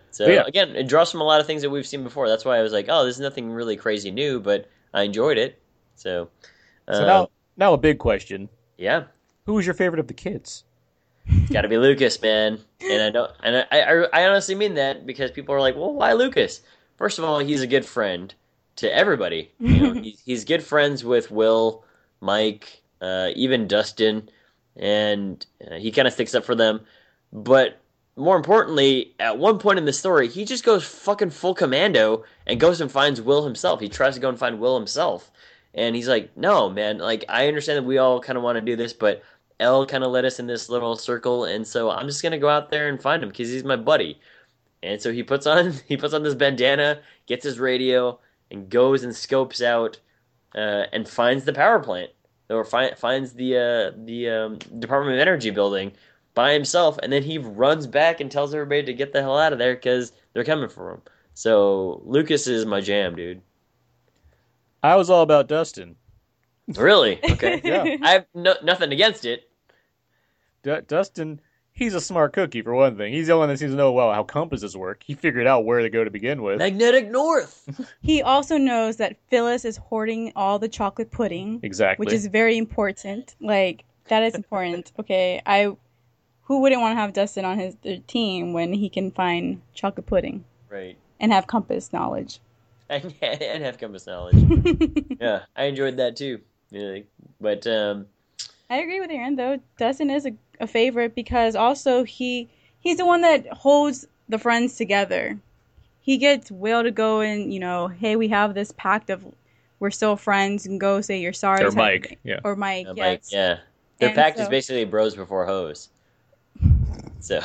So Yeah. again, it draws from a lot of things that we've seen before. That's why I was like, oh, this is nothing really crazy new, but I enjoyed it. So, So um, now, now a big question: yeah, who was your favorite of the kids? it's got to be Lucas, man. And I don't, and I, I, I honestly mean that because people are like, well, why Lucas? First of all, he's a good friend to everybody. You know, he's, he's good friends with Will, Mike, uh, even Dustin, and uh, he kind of sticks up for them. But more importantly, at one point in the story, he just goes fucking full commando and goes and finds Will himself. He tries to go and find Will himself. And he's like, no, man, like, I understand that we all kind of want to do this, but Elle kind of led us in this little circle, and so I'm just going to go out there and find him because he's my buddy. And so he puts on he puts on this bandana, gets his radio, and goes and scopes out uh, and finds the power plant, or fi- finds the uh, the um, Department of Energy building by himself, and then he runs back and tells everybody to get the hell out of there because they're coming for him. So Lucas is my jam, dude. I was all about Dustin. Really? Okay. Yeah. I have no, nothing against it. D- Dustin, he's a smart cookie for one thing. He's the only one that seems to know well how compasses work. He figured out where to go to begin with. Magnetic North. He also knows that Phyllis is hoarding all the chocolate pudding, Exactly. which is very important. Like, that is important. Okay, I who wouldn't want to have Dustin on his their team when he can find chocolate pudding Right. and have compass knowledge? And, and have compass knowledge. Yeah, I enjoyed that too. Yeah, but um, I agree with Aaron though. Dustin is a, a favorite because also he he's the one that holds the friends together. He gets Will to go and, you know, hey, we have this pact of we're still friends, and go say you're sorry. Or type Mike, of thing. yeah. Or Mike, uh, yes. Mike, yeah, their And pact is so- basically bros before hoes. So,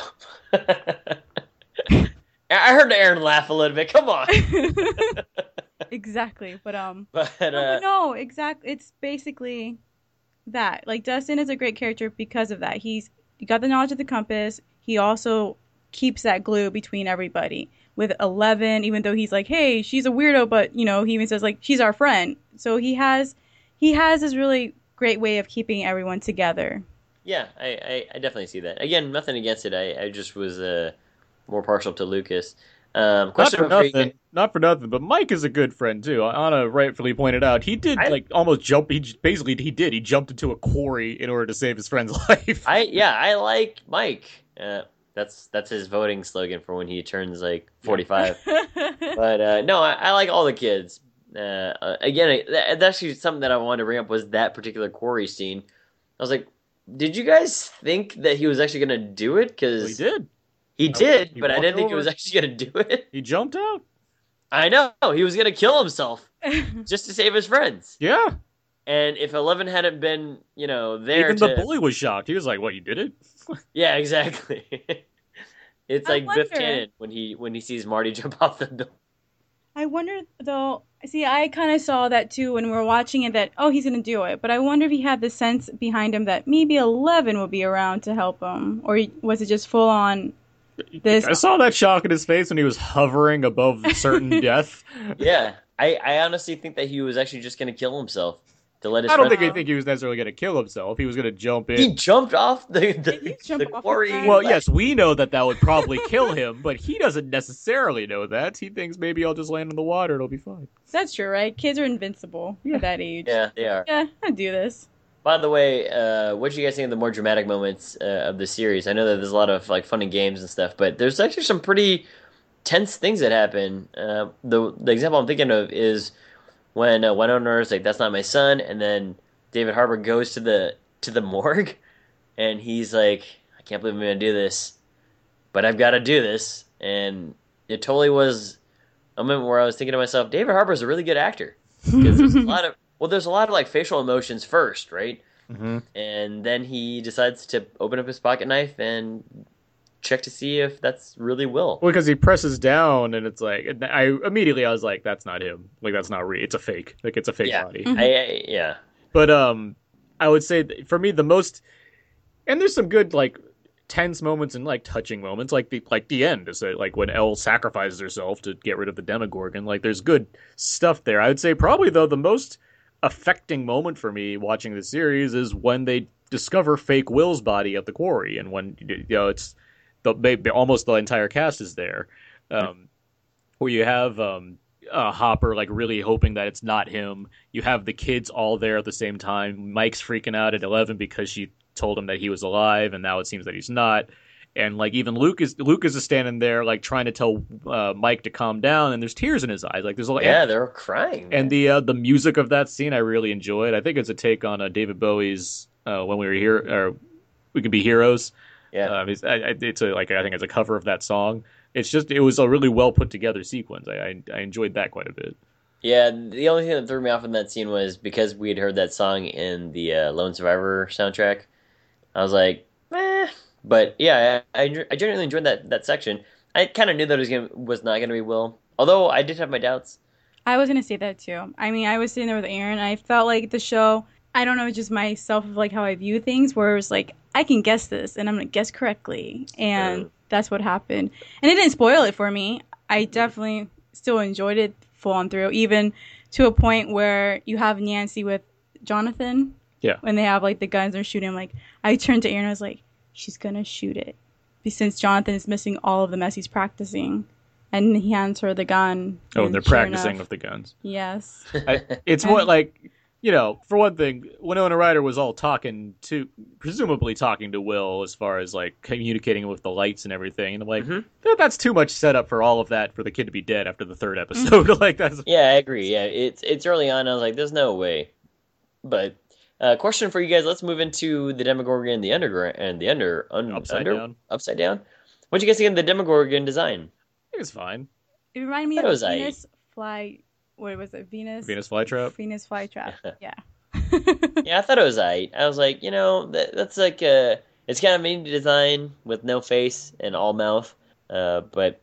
I heard Aaron laugh a little bit. Come on, Exactly, but um, but no, uh, but no, exactly. It's basically that. Like Dustin is a great character because of that. He's he got the knowledge of the compass. He also keeps that glue between everybody. With Eleven, even though he's like, hey, she's a weirdo, but you know, he even says like she's our friend. So he has he has this really great way of keeping everyone together. yeah, I, I, I definitely see that. Again, nothing against it. I, I just was uh, more partial to Lucas. Um, Not question for before you nothing. get- Not for nothing, but Mike is a good friend too. Anna rightfully pointed out he did I- like almost jump. He j- basically he did. He jumped into a quarry in order to save his friend's life. I yeah, I like Mike. Uh, that's that's his voting slogan for when he turns like forty-five. But uh, no, I, I like all the kids. Uh, uh, again, it, that, that's actually something that I wanted to bring up was that particular quarry scene. I was like, did you guys think that he was actually going to do it? Because Well, he did. he did, He but I walked didn't think he over. was actually going to do it. He jumped out. I know he was going to kill himself just to save his friends. Yeah. And if Eleven hadn't been, you know, there Even to, the bully was shocked. He was like, "What? You did it?" yeah, exactly. It's I like Biff wonder- Tannen when he when he sees Marty jump off the building. I wonder though. See, I kind of saw that too when we were watching it. That oh, he's gonna do it. But I wonder if he had the sense behind him that maybe Eleven will be around to help him, or was it just full on? This I saw that shock in his face when he was hovering above certain death. Yeah, I, I honestly think that he was actually just going to kill himself to let his. I don't friends think I know. think he was necessarily going to kill himself. He was going to jump in. He jumped off the the, Did he jump the off the quarry. side? Well, yes, we know that that would probably kill him, but he doesn't necessarily know that. He thinks maybe I'll just land in the water, it'll be fine. That's true, right? Kids are invincible Yeah. at that age. Yeah, they are. Yeah, I do this. By the way, uh, what do you guys think of the more dramatic moments uh, of the series? I know that there's a lot of like funny games and stuff, but there's actually some pretty tense things that happen. Uh, the the example I'm thinking of is when uh, Winona's like, "That's not my son," and then David Harbour goes to the to the morgue, and he's like, "I can't believe I'm gonna do this, but I've got to do this." And it totally was a moment where I was thinking to myself, David Harbour's a really good actor because there's a lot of well, there's a lot of like facial emotions first, right? Mm-hmm. And then he decides to open up his pocket knife and check to see if that's really Will. Well, because he presses down, and it's like, and I immediately I was like, "That's not him. Like that's not real. It's a fake. Like it's a fake Yeah. body." Mhm. I, I yeah. But um, I would say that for me the most, and there's some good like tense moments and like touching moments, like the like the end is uh, like when Elle sacrifices herself to get rid of the Demogorgon. Like there's good stuff there. I would say probably though the most affecting moment for me watching the series is when they discover fake Will's body at the quarry, and when you know it's the they, almost the entire cast is there. um, where you have um, uh, Hopper like really hoping that it's not him. You have the kids all there at the same time. Mike's freaking out at Eleven because she told him that he was alive, and now it seems that he's not. And like even Lucas, Lucas is standing there like trying to tell uh, Mike to calm down, and there's tears in his eyes. Like there's a lot. Yeah, they're crying. And the uh, the music of that scene I really enjoyed. I think it's a take on uh, David Bowie's uh, "When We Were Here" or "We Could Be Heroes." Yeah, um, it's, I, it's a, like I think it's a cover of that song. It's just it was a really well put together sequence. I, I I enjoyed that quite a bit. Yeah, the only thing that threw me off in that scene was because we had heard that song in the uh, Lone Survivor soundtrack. I was like, eh. But yeah, I, I, I genuinely enjoyed that, that section. I kind of knew that it was gonna, was not going to be Will, although I did have my doubts. I was gonna say that too. I mean, I was sitting there with Aaron, and I felt like the show. I don't know, just myself of like how I view things, where it was like I can guess this, and I'm gonna guess correctly, and uh, that's what happened. And it didn't spoil it for me. I definitely still enjoyed it full on through, even to a point where you have Nancy with Jonathan. Yeah. When they have like the guns, they're shooting. I'm like, I turned to Aaron, and I was like, she's gonna shoot it, since Jonathan is missing all of the mess he's practicing, and he hands her the gun. Oh, and and they're sure practicing enough, with the guns. Yes. I, it's what like you know, for one thing, Winona Ryder was all talking to, presumably talking to Will as far as like communicating with the lights and everything, and I'm like, Mhm. that, that's too much setup for all of that for the kid to be dead after the third episode. like that's Yeah, I agree. Yeah, it's it's early on. I was like, there's no way. But uh, question for you guys. Let's move into the Demogorgon, the underground, and the under, un, Upside under down. upside down. What'd you guys think of the Demogorgon design? I think it's fine. It reminded me That of was Venus fly. What was it? Venus. Venus flytrap. Venus flytrap. Yeah. Yeah, I thought it was aight. I was like, you know, that, that's like a, it's kind of a neat design with no face and all mouth. Uh, but,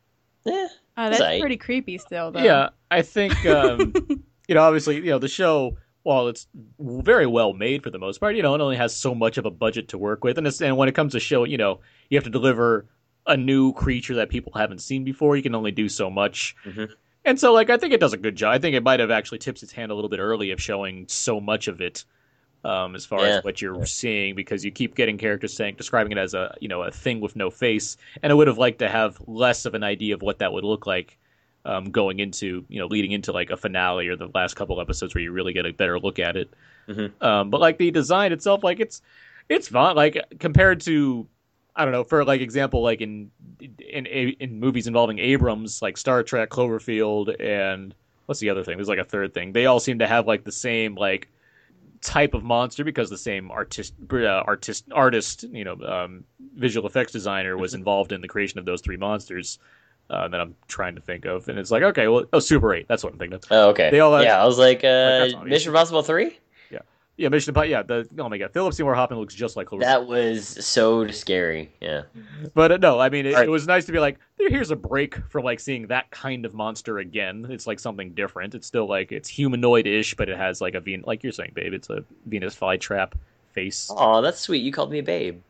eh, Oh, it's that's aight. pretty creepy still, though. Yeah, I think um, you know, obviously, you know, the show, while it's very well made for the most part, you know, it only has so much of a budget to work with, and it's, and when it comes to show, you know, you have to deliver a new creature that people haven't seen before. You can only do so much. Mhm. And so, like, I think it does a good job. I think it might have actually tips its hand a little bit early of showing so much of it, um, as far Yeah. as what you're Yeah. seeing, because you keep getting characters saying, describing it as a, you know, a thing with no face. And I would have liked to have less of an idea of what that would look like, um, going into, you know, leading into like a finale or the last couple episodes where you really get a better look at it. Mhm. Um, but like the design itself, like it's, it's fun. Like compared to, I don't know, for like example, like in in in movies involving Abrams, like Star Trek, Cloverfield, and what's the other thing? There's like a third thing. They all seem to have like the same like type of monster because the same artist uh, artist artist, you know, um, visual effects designer was involved in the creation of those three monsters uh, that I'm trying to think of. And it's like, okay, well, oh, Super eight, that's what I'm thinking of. Oh, okay. They all have- yeah, I was like, uh, that's obvious. Mission Impossible three? Yeah, Mission Impossible. Yeah, the oh my god, Philip Seymour Hoffman looks just like Cloverfield. That was so scary. Yeah. But uh, no, I mean, it, Right. it was nice to be like, there- here's a break from like seeing that kind of monster again. It's like something different. It's still like it's humanoid-ish, but it has like a Venus, like you're saying, babe. It's a Venus flytrap face. Oh, that's sweet. You called me a babe.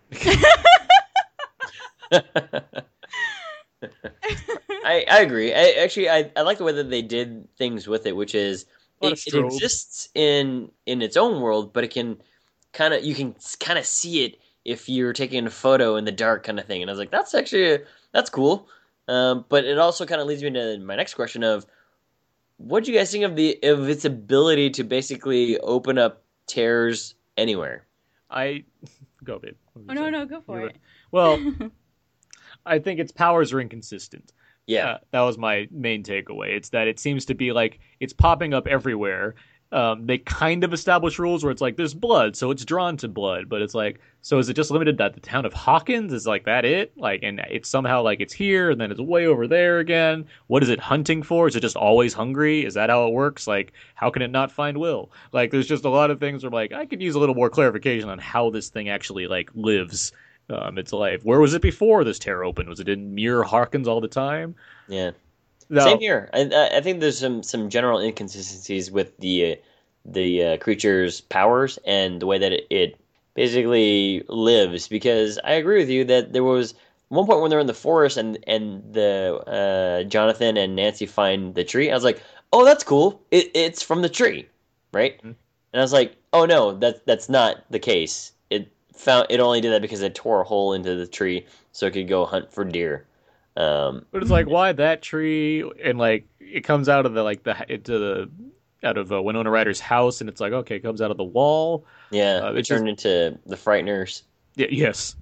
I, I agree. I, actually, I, I like the way that they did things with it, which is A lot it, of it strobe. exists in in its own world, but it can kind of you can kind of see it if you're taking a photo in the dark, kind of thing. And I was like, that's actually that's cool. Um, but it also kind of leads me to my next question of what do you guys think of the of its ability to basically open up tears anywhere? I go, babe. What Oh were you no, saying? no, go for You it. Well, I think its powers are inconsistent. Yeah. Uh, that was my main takeaway. It's that it seems to be like it's popping up everywhere. Um, they kind of establish rules where it's like there's blood, so it's drawn to blood. But it's like, so is it just limited to the town of Hawkins? Is like that it? Like, and it's somehow like it's here and then it's way over there again. What is it hunting for? Is it just always hungry? Is that how it works? Like, how can it not find Will? Like, there's just a lot of things where like I could use a little more clarification on how this thing actually like lives. Um, its life. Where was it before this tear opened? Was it in Muir Hawkins all the time? Yeah. No. Same here. I, I I think there's some, some general inconsistencies with the uh, the uh, creature's powers and the way that it, it basically lives. Because I agree with you that there was one point when they're in the forest and and the uh, Jonathan and Nancy find the tree. I was like, oh, that's cool. It, it's from the tree, right? Mm-hmm. And I was like, oh no, that that's not the case. It found it only did that because it tore a hole into the tree so it could go hunt for deer. Um, But it's like, why that tree? And like, it comes out of the like the into the out of uh, Winona Ryder's house, and it's like, okay, it comes out of the wall. yeah, Uh, we it's just turned into the Frighteners. yeah, yes.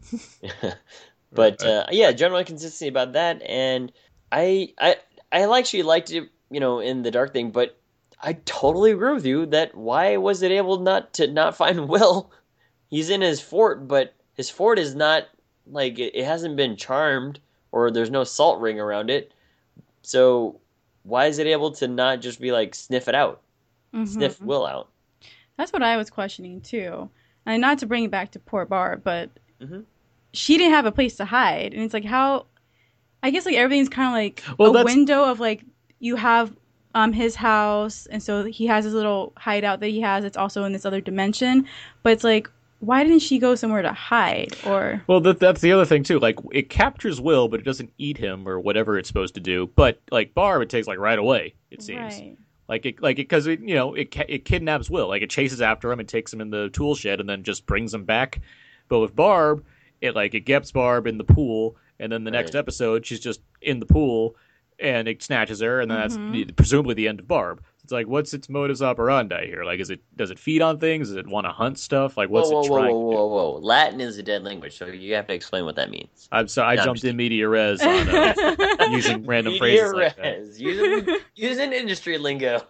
But Right. uh, yeah, general consistency about that, and I I I actually liked it, you know, in the Dark thing, but I totally agree with you that why was it able not to not find Will? He's in his fort, but his fort is not like it, it hasn't been charmed or there's no salt ring around it. So why is it able to not just be like sniff it out, sniff Mhm. Will out? That's what I was questioning too. And not to bring it back to poor Barb, but hmm she didn't have a place to hide, and it's like how I guess like everything's kind of like Well, a that's- window of like you have um his house, and so he has his little hideout that he has. It's also in this other dimension, but it's like why didn't she go somewhere to hide? Or Well, that, that's the other thing too. Like, it captures Will, but it doesn't eat him or whatever it's supposed to do. But like Barb, it takes like right away. It seems right. like it, like it because it, you know, it it kidnaps Will. Like, it chases after him and takes him in the tool shed and then just brings him back. But with Barb, it like it gets Barb in the pool, and then the next Right. episode she's just in the pool, and it snatches her, and then that's Mhm. the, presumably the end of Barb. It's like, what's its modus operandi here? Like, is it does it feed on things? Does it want to hunt stuff? Like, what's whoa, whoa, it whoa, trying whoa, to do? whoa, whoa! Latin is a dead language, so you have to explain what that means. I'm sorry, I No, I'm jumped just in media res on uh, using random phrases like that. Res, using using industry lingo.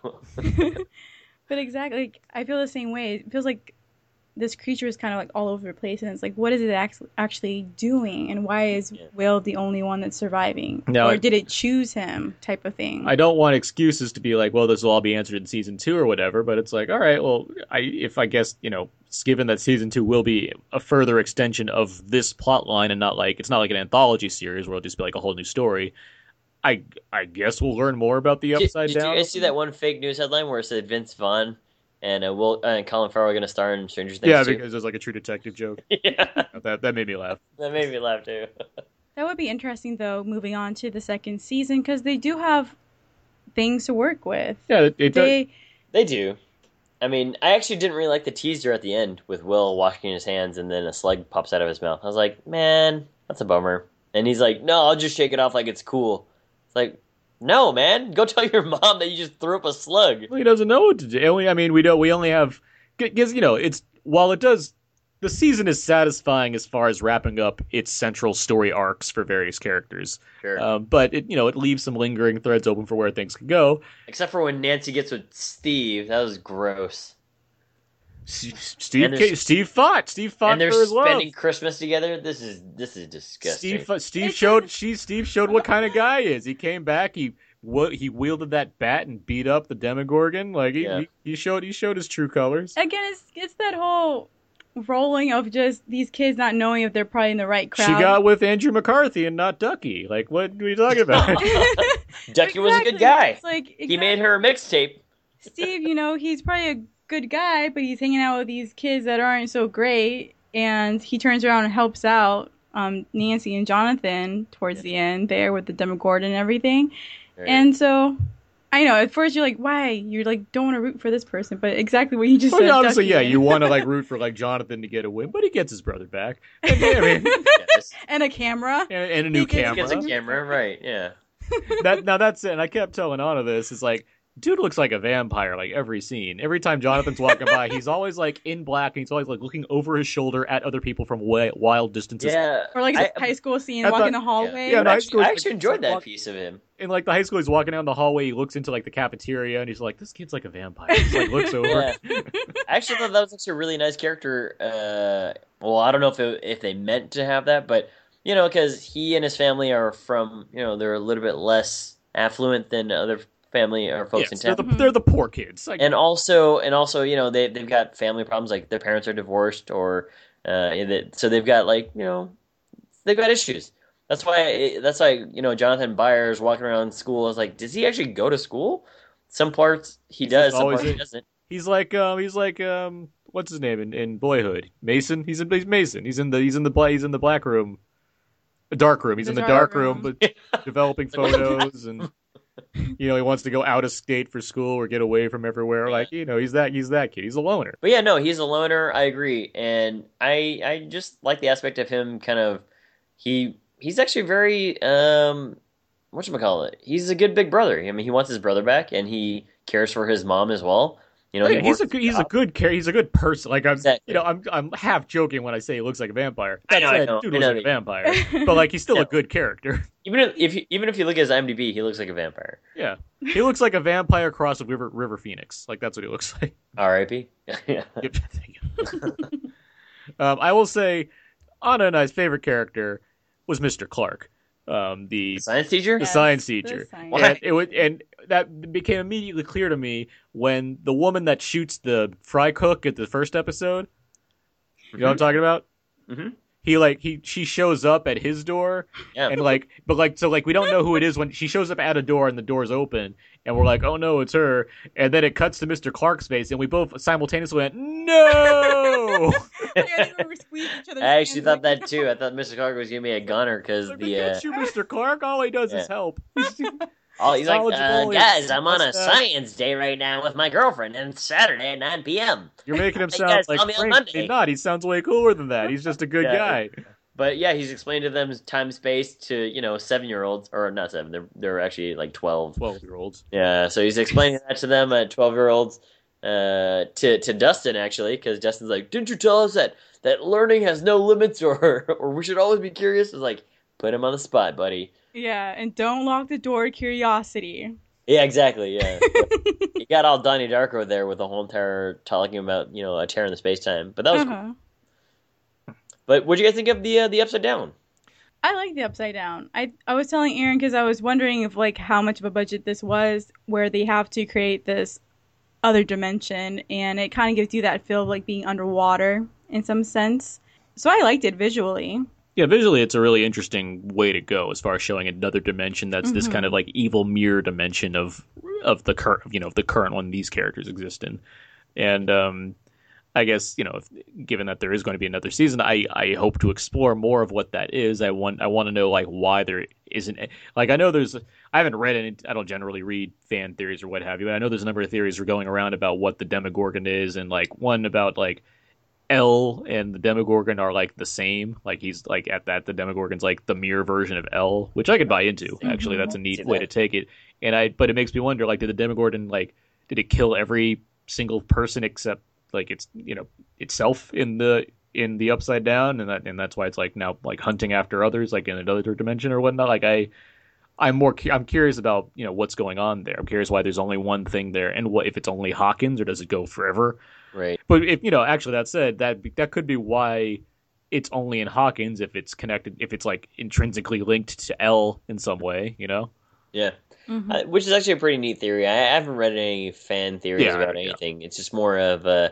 But exactly, like, I feel the same way. It feels like this creature is kind of like all over the place, and it's like, what is it act- actually doing, and why is Yeah. Will the only one that's surviving, No, or it- did it choose him, type of thing? I don't want excuses to be like, well, this will all be answered in season two or whatever. But it's like, all right, well, I if I guess you know, given that season two will be a further extension of this plot line and not like it's not like an anthology series where it'll just be like a whole new story. I I guess we'll learn more about the Did, upside did you down. guys see that one fake news headline where it said Vince Vaughn and uh, Will uh, and Colin Farrell are going to star in Stranger Things? Yeah, too? because there's like a True Detective joke. yeah, That that made me laugh. that made me laugh too. That would be interesting, though, moving on to the second season, because they do have things to work with. Yeah, it, it They, They do. I mean, I actually didn't really like the teaser at the end with Will washing his hands and then a slug pops out of his mouth. I was like, man, that's a bummer. And he's like, no, I'll just shake it off like it's cool. It's like, no, man, go tell your mom that you just threw up a slug. Well, he doesn't know what to do. And we, I mean, we don't. We only have because you know it's while it does. The season is satisfying as far as wrapping up its central story arcs for various characters, Sure. um, but it you know it leaves some lingering threads open for where things could go. Except for when Nancy gets with Steve. That was gross. S- Steve And there's- Ca- Steve fought Steve fought And they're for his love. spending Christmas together. This is this is disgusting. Steve fu- Steve It's showed a- she Steve showed what kind of guy he is. He came back. He what he wielded that bat and beat up the Demogorgon. Like he, Yeah. he, he showed he showed his true colors. again, it's, it's that whole rolling of just these kids not knowing if they're probably in the right crowd. She got with Andrew McCarthy and not Ducky. Like, what are you talking about? Ducky was a good Exactly. guy. It's like, He exactly. made her a mixtape. Steve, you know, he's probably a good guy, but he's hanging out with these kids that aren't so great, and he turns around and helps out um, Nancy and Jonathan towards the end there with the Demogorgon and everything. And so, I know, at first you're like, why? You're like, don't want to root for this person, but exactly what you just Well, said. honestly, Ducky. yeah, you want to like root for like Jonathan to get a win, but he gets his brother back. And, yeah, I mean, Yes. And a camera. and, and a new He gets- He gets camera. a camera, right? Yeah. That now that's it. And I kept telling Anna this is like, dude looks like a vampire. Like every scene, every time Jonathan's walking by, he's always like in black, and he's always like looking over his shoulder at other people from way, wild distances. Yeah. Or like I- a high school scene, I walking thought- the hallway. Yeah, I no, I actually, school- I actually enjoyed that walk- piece of him. In like the high school, he's walking down the hallway. He looks into like the cafeteria, and he's like, "This kid's like a vampire." He just, like looks over. Yeah. I actually thought that was actually a really nice character. Uh, well, I don't know if it, if they meant to have that, but you know, because he and his family are from, you know, they're a little bit less affluent than other family or folks Yes, in they're town. the, they're the poor kids. Like, and also and also you know they they've got family problems, like their parents are divorced, or uh they- so they've got, like, you know, they've got issues. That's why that's why you know, Jonathan Byers walking around school, I was like, does he actually go to school? Some parts he He's does, just some always parts he in- doesn't. he's like, um, he's like, um, what's his name in, in Boyhood? Mason. He's in he's Mason. He's in the he's in the black he's in the black room, the dark room. He's The in the dark dark room, room. but developing photos and. You know, he wants to go out of state for school or get away from everywhere. Yeah. Like, you know, he's that he's that kid. He's a loner. But yeah, no, he's a loner. I agree, and I I just like the aspect of him kind of he he's actually very um, whatchamacallit. He's a good big brother. I mean, he wants his brother back, and he cares for his mom as well. You know, Oh, he yeah, he's works a his good, he's a job. good char- he's a good person. Like I'm, you Exactly. know, I'm I'm half joking when I say he looks like a vampire. I That know, I said, know, dude I looks know like a that you vampire, but like he's still a know. good character. Even if, if you, even if you look at his IMDb, he looks like a vampire. Yeah, he looks like a vampire crossed with River River Phoenix. Like that's what he looks like. R I P Yeah. Yep. Thank you. um, I will say, Anna and I's favorite character was Mister Clark, um, the Science teacher? the Yes, science the teacher, science Why? and it would and that became immediately clear to me when the woman that shoots the fry cook at the first episode. You know what I'm talking about? hmm He like he she shows up at his door Yeah. and like but like so like we don't know who it is when she shows up at a door and the door's open and we're like, oh no, it's her, and then it cuts to Mister Clark's face and we both simultaneously went, no. Yeah, I think we were squeezing each other's I actually hands, thought like, that too. I thought Mister Clark was giving me a gunner because Like, we the can't uh, shoot Mister Clark. All he does Yeah. is help. He's, oh, he's like, uh, knowledgeable, guys, he's I'm on a mustache. science day right now with my girlfriend, and it's Saturday at nine p.m. You're making him You sound guys like tell me on Frank. Monday. He's not. He sounds way cooler than that. He's just a good Yeah. guy. But yeah, he's explained to them time space to you know seven year olds or not seven. They're they're actually like twelve. Twelve year olds. Yeah, so he's explaining that to them at twelve year olds. Uh, to to Dustin actually, because Dustin's like, didn't you tell us that that learning has no limits, or or we should always be curious? It's like, put him on the spot, buddy. yeah, and don't lock the door to curiosity. Yeah, exactly. Yeah, you got all Donnie Darko there with the whole entire talking about you know a tear in the space time, but that was. Cool. Uh-huh. But what do you guys think of the uh, the Upside Down? I like the Upside Down. I I was telling Aaron because I was wondering if like how much of a budget this was, where they have to create this other dimension, and it kind of gives you that feel of like being underwater in some sense. So I liked it visually. Yeah, visually, it's a really interesting way to go as far as showing another dimension that's this Mhm. kind of like evil mirror dimension of of the current, you know, the current one these characters exist in. And um, I guess you know, if, given that there is going to be another season, I, I hope to explore more of what that is. I want I want to know like why there isn't like I know there's I haven't read any. I don't generally read fan theories or what have you. But I know there's a number of theories are going around about what the Demogorgon is, and like one about like L and the Demogorgon are like the same. Like he's like at that the Demogorgon's like the mirror version of L, which I could buy into. Actually, that's a neat See way that. to take it. And I but it makes me wonder like did the Demogorgon like did it kill every single person except like it's you know itself in the in the Upside Down, and that and that's why it's like now like hunting after others like in another dimension or whatnot. Like I I'm more cu- I'm curious about you know what's going on there. I'm curious why there's only one thing there, and what if it's only Hawkins or does it go forever? Right. But if you know, actually, that said, that that could be why it's only in Hawkins if it's connected, if it's like intrinsically linked to L in some way, you know? Yeah. Mhm. Uh, which is actually a pretty neat theory. I, I haven't read any fan theories Yeah, about yeah. anything. It's just more of uh,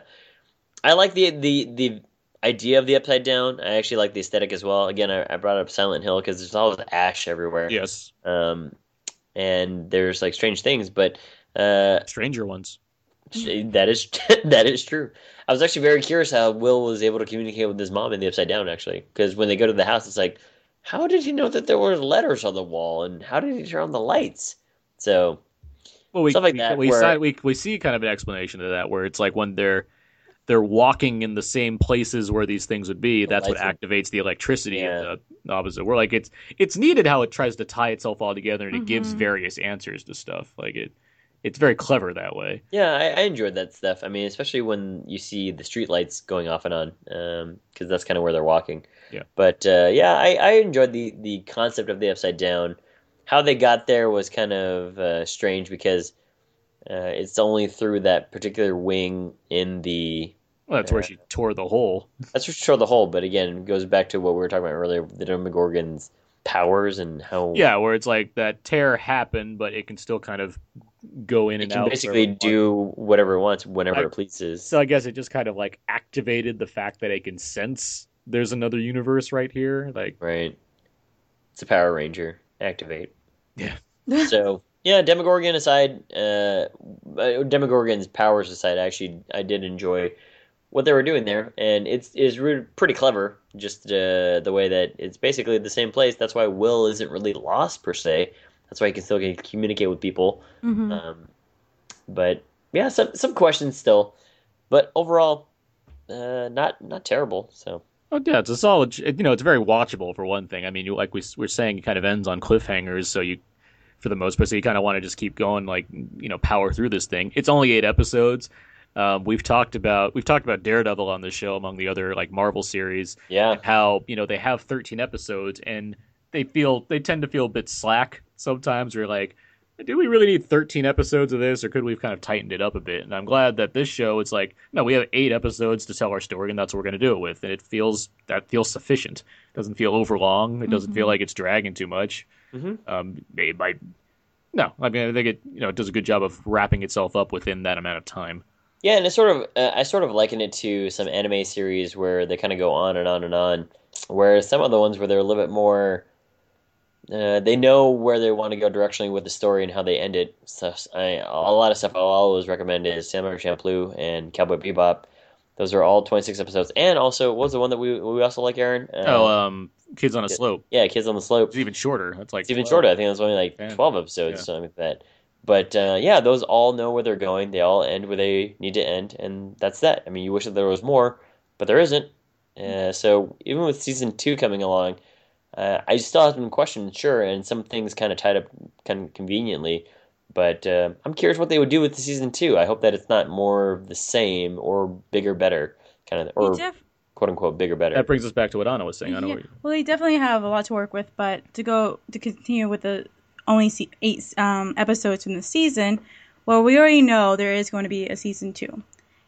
I like the the the idea of the Upside Down. I actually like the aesthetic as well. Again, I, I brought up Silent Hill because there's always ash everywhere. Yes, Um, and there's like strange things, but uh, stranger ones. that is that is true. I was actually very curious how Will was able to communicate with his mom in the Upside Down, actually, because when they go to the house, it's like, how did he know that there were letters on the wall, and how did he turn on the lights? So, Well, we Stuff like we, that, we, where- si- we we see kind of an explanation to that where it's like when they're they're walking in the same places where these things would be. The That's what lights would- activates the electricity Yeah. in the opposite. We're like it's it's needed how it tries to tie itself all together and it gives Mhm. various answers to stuff. Like it, it's very clever that way. yeah, I, I enjoyed that stuff. I mean, especially when you see the street lights going off and on, because that's kind of where they're walking. Yeah. But uh, yeah, I, I enjoyed the the concept of the Upside Down. How they got there was kind of uh, strange because uh, it's only through that particular wing in the. Well, that's where she tore the hole. That's for sure the whole, but again, it goes back to what we were talking about earlier, the Demogorgon's powers and how Yeah, where it's like that tear happened, but it can still kind of go in it and can out. basically wherever it wants. do whatever it wants whenever Like- it pleases. So I guess it just kind of like activated the fact that it can sense there's another universe right here. Like, Right. It's a Power Ranger. Activate. Yeah. So, yeah, Demogorgon aside, uh, uh, Demogorgon's powers aside, actually, I did enjoy what they were doing there, and it's is re- pretty clever. Just uh, the way that it's basically the same place. That's why Will isn't really lost per se. That's why he can still get, communicate with people. Mhm. Um, but yeah, some some questions still, but overall, uh, not not terrible. So Oh yeah, it's a solid. It, you know, it's very watchable for one thing. I mean, you, like we we're saying, it kind of ends on cliffhangers, so you, for the most part, so you kind of want to just keep going, like you know, power through this thing. It's only eight episodes. Um, we've talked about we've talked about Daredevil on this show, among the other like Marvel series. Yeah. And how you know they have thirteen episodes, and they feel they tend to feel a bit slack sometimes. We're like, do we really need thirteen episodes of this, or could we have kind of tightened it up a bit? And I'm glad that this show, it's like, no, we have eight episodes to tell our story, and that's what we're going to do it with. And it feels that feels sufficient. It doesn't feel overlong. It doesn't Mhm. feel like it's dragging too much. Mm-hmm. Um, it might. No, I mean, I think it you know it does a good job of wrapping itself up within that amount of time. Yeah, and it's sort of uh, I sort of liken it to some anime series where they kind of go on and on and on, whereas some of the ones where they're a little bit more. Uh, they know where they want to go directionally with the story and how they end it. So I, a lot of stuff I'll always recommend is Samurai Champloo and Cowboy Bebop. Those are all twenty-six episodes. And also, what was the one that we we also like, Aaron? Uh, oh, um, Kids on a Slope. yeah, Kids on the Slope. It's even shorter. That's like It's even twelve. shorter. I think it's only like Ten. twelve episodes, Yeah. something like that. But uh, yeah, those all know where they're going. They all end where they need to end, and that's that. I mean, you wish that there was more, but there isn't. Uh, so even with season two coming along, uh, I still have some questions, sure, and some things kind of tied up kind of conveniently. But uh, I'm curious what they would do with the season two. I hope that it's not more of the same or bigger, better kind of, or They def- quote unquote bigger, better. That brings us back to what Anna was saying. I know Yeah. what you- Well, they definitely have a lot to work with, but to go to continue with the only se- eight um, episodes in the season, well, we already know there is going to be a season two,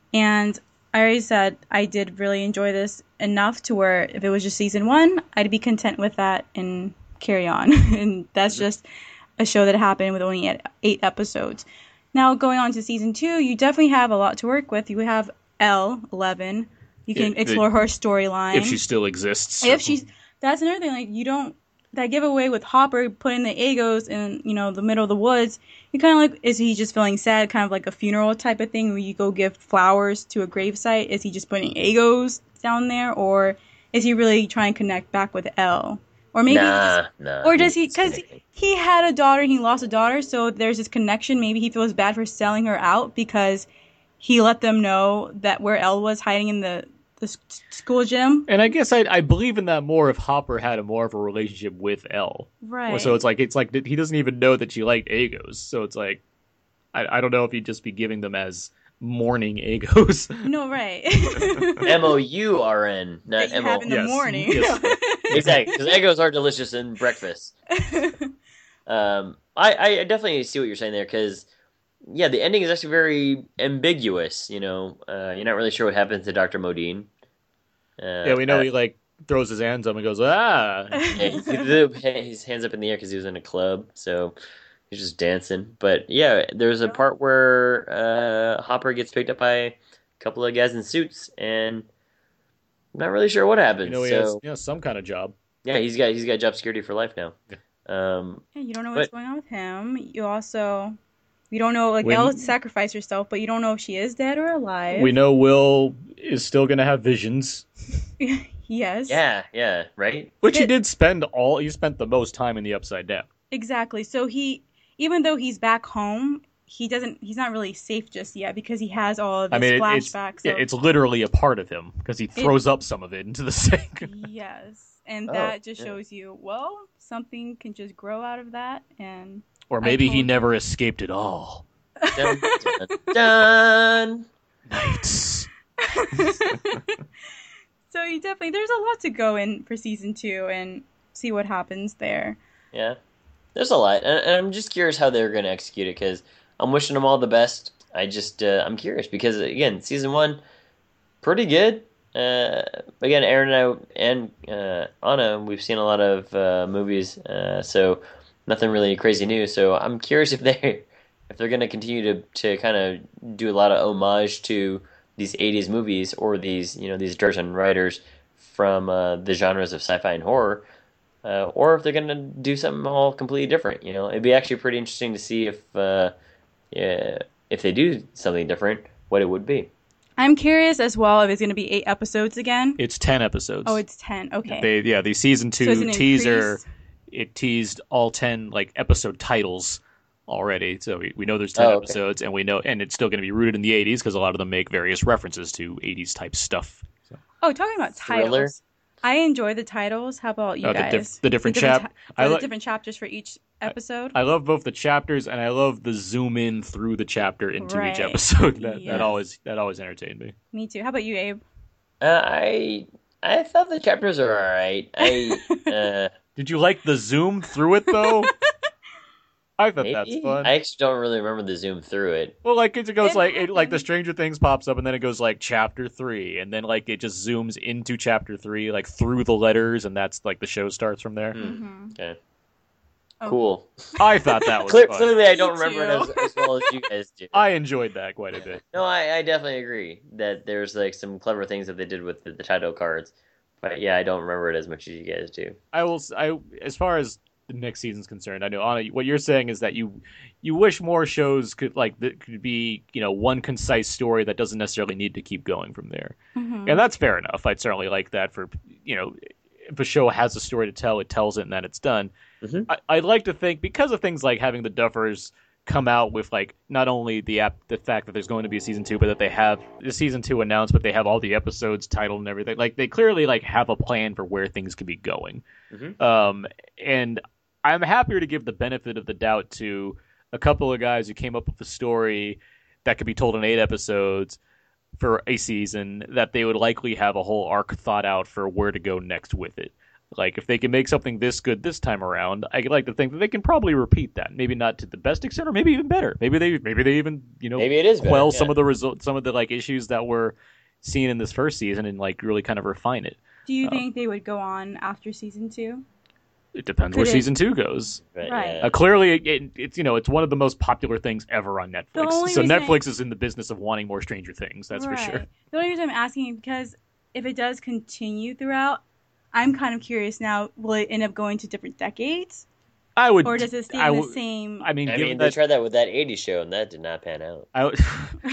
and I already said I did really enjoy this enough to where if it was just season one, I'd be content with that and carry on, and that's just a show that happened with only eight- eight episodes. Now going on to season two, you definitely have a lot to work with. You have L eleven. You can Yeah, the- explore her storyline. if she still exists. If she's, that's another thing. Like you don't that giveaway with Hopper putting the Agos in, you know, the middle of the woods. You kind of like, is he just feeling sad, kind of like a funeral type of thing where you go give flowers to a gravesite? Is he just putting Agos down there, or is he really trying to connect back with Elle? Or maybe, nah, nah. or does he? he's Because connecting. he had a daughter, and he lost a daughter, so there's this connection. Maybe he feels bad for selling her out because he let them know that where Elle was hiding in the the s- school gym. And I guess I I believe in that more if Hopper had a more of a relationship with Elle. Right. So it's like it's like he doesn't even know that she liked Agos. So it's like I I don't know if he'd just be giving them as mourning Agos. No, right. M O U R N, not that you M O. have in the yes, morning. yes. Exactly, because egos are delicious in breakfast. Um, I, I definitely see what you're saying there, because yeah, the ending is actually very ambiguous. You know, uh, you're not really sure what happens to Doctor Modine. Uh, Yeah, we know uh, he like throws his hands up and goes ah. yeah, he threw his hands up in the air because he was in a club, so he's just dancing. But yeah, there's a part where uh, Hopper gets picked up by a couple of guys in suits, and I'm not really sure what happens. You know he so has you know some kind of job. yeah, he's got he's got job security for life now. Yeah. Um, Yeah, you don't know what's But- going on with him. You also, you don't know, like, When- Elle sacrificed herself, but you don't know if she is dead or alive. We know Will is still going to have visions, Yes. yeah, yeah, right. which he It- did spend all he spent the most time in the Upside Down. Exactly. So he, even though he's back home, he doesn't, he's not really safe just yet because he has all of this I mean, it, it's flashbacks. yeah, of- it's literally a part of him because he throws up some of it into the sink. Yes. And Oh, that just yeah. shows you, well, something can just grow out of that. And Or I maybe he told- never escaped at all. Dun, dun, dun. Nights. so you definitely, there's a lot to go in for season two and see what happens there. Yeah, there's a lot, and, and I'm just curious how they're going to execute it, because I'm wishing them all the best. I just uh, I'm curious because again, season one, pretty good. Uh, again, Aaron and I and uh, Anna, we've seen a lot of uh, movies, uh, so nothing really crazy new. So I'm curious if they if they're going to continue to to kind of do a lot of homage to these eighties movies, or these you know these directors and writers from uh, the genres of sci-fi and horror. Uh, or if they're going to do something all completely different, you know, it'd be actually pretty interesting to see if, uh, yeah, if they do something different, what it would be. I'm curious as well if it's going to be eight episodes again. It's ten episodes. Oh, it's ten. Okay. They yeah, the season So it's two an teaser. increase. It teased all ten like episode titles already, so we, we know there's ten Oh, okay. episodes, and we know, and it's still going to be rooted in the eighties because a lot of them make various references to eighties type stuff. So. Oh, talking about Thriller? titles. I enjoy the titles. How about you Uh, the guys? diff- the different the chap- ta- I the li- different chapters for each episode. I love both the chapters and I love the zoom in through the chapter into Right. each episode. That that Yes. always that always entertained me. Me too. How about you, Abe? Uh, I I thought the chapters were all right. I uh, Did you like the zoom through it though? I thought maybe that's fun. I actually don't really remember the zoom through it. Well, like it goes It like it, like the happened. Stranger Things pops up, and then it goes like chapter three, and then like it just zooms into chapter three, like through the letters, and that's like the show starts from there. Hmm. Mm-hmm. Okay, Oh. cool. I thought that was Clear, fun. clearly, I don't Me remember it as, too. as well as you guys do. I enjoyed that quite a bit. No, I, I definitely agree that there's like some clever things that they did with the, the title cards, but yeah, I don't remember it as much as you guys do. I will. s- I as far as the next season's concerned, I know Anna, what you're saying is that you you wish more shows could like that could be you know one concise story that doesn't necessarily need to keep going from there. Mm-hmm. And that's fair enough. I'd certainly like that for, you know, if a show has a story to tell, it tells it and then it's done. Mhm. I, I'd like to think, because of things like having the Duffers come out with, like, not only the app, the fact that there's going to be a season two, but that they have the season two announced, but they have all the episodes titled and everything. Like, they clearly, like, have a plan for where things could be going. Mhm. Um, and I'm happier to give the benefit of the doubt to a couple of guys who came up with a story that could be told in eight episodes for a season, that they would likely have a whole arc thought out for where to go next with it. Like, if they can make something this good this time around, I'd like to think that they can probably repeat that. Maybe not to the best extent, or maybe even better. Maybe they, maybe they even, you know, Maybe it is better, quell yeah. some of the result, some of the like issues that were seen in this first season, and like really kind of refine it. Do you Uh, think they would go on after season two? It depends Could where it- season two goes. But, Right. yeah. Uh, clearly, it, it, it's you know it's one of the most popular things ever on The Netflix. only So reason I- Netflix is in the business of wanting more Stranger Things. That's for sure. Right. The only reason I'm asking is because if it does continue throughout, I'm kind of curious now. Will it end up going to different decades, I would. or does it stay I in the would- same? I mean, I given mean, they that tried that with that eighties show, and that did not pan out. I would,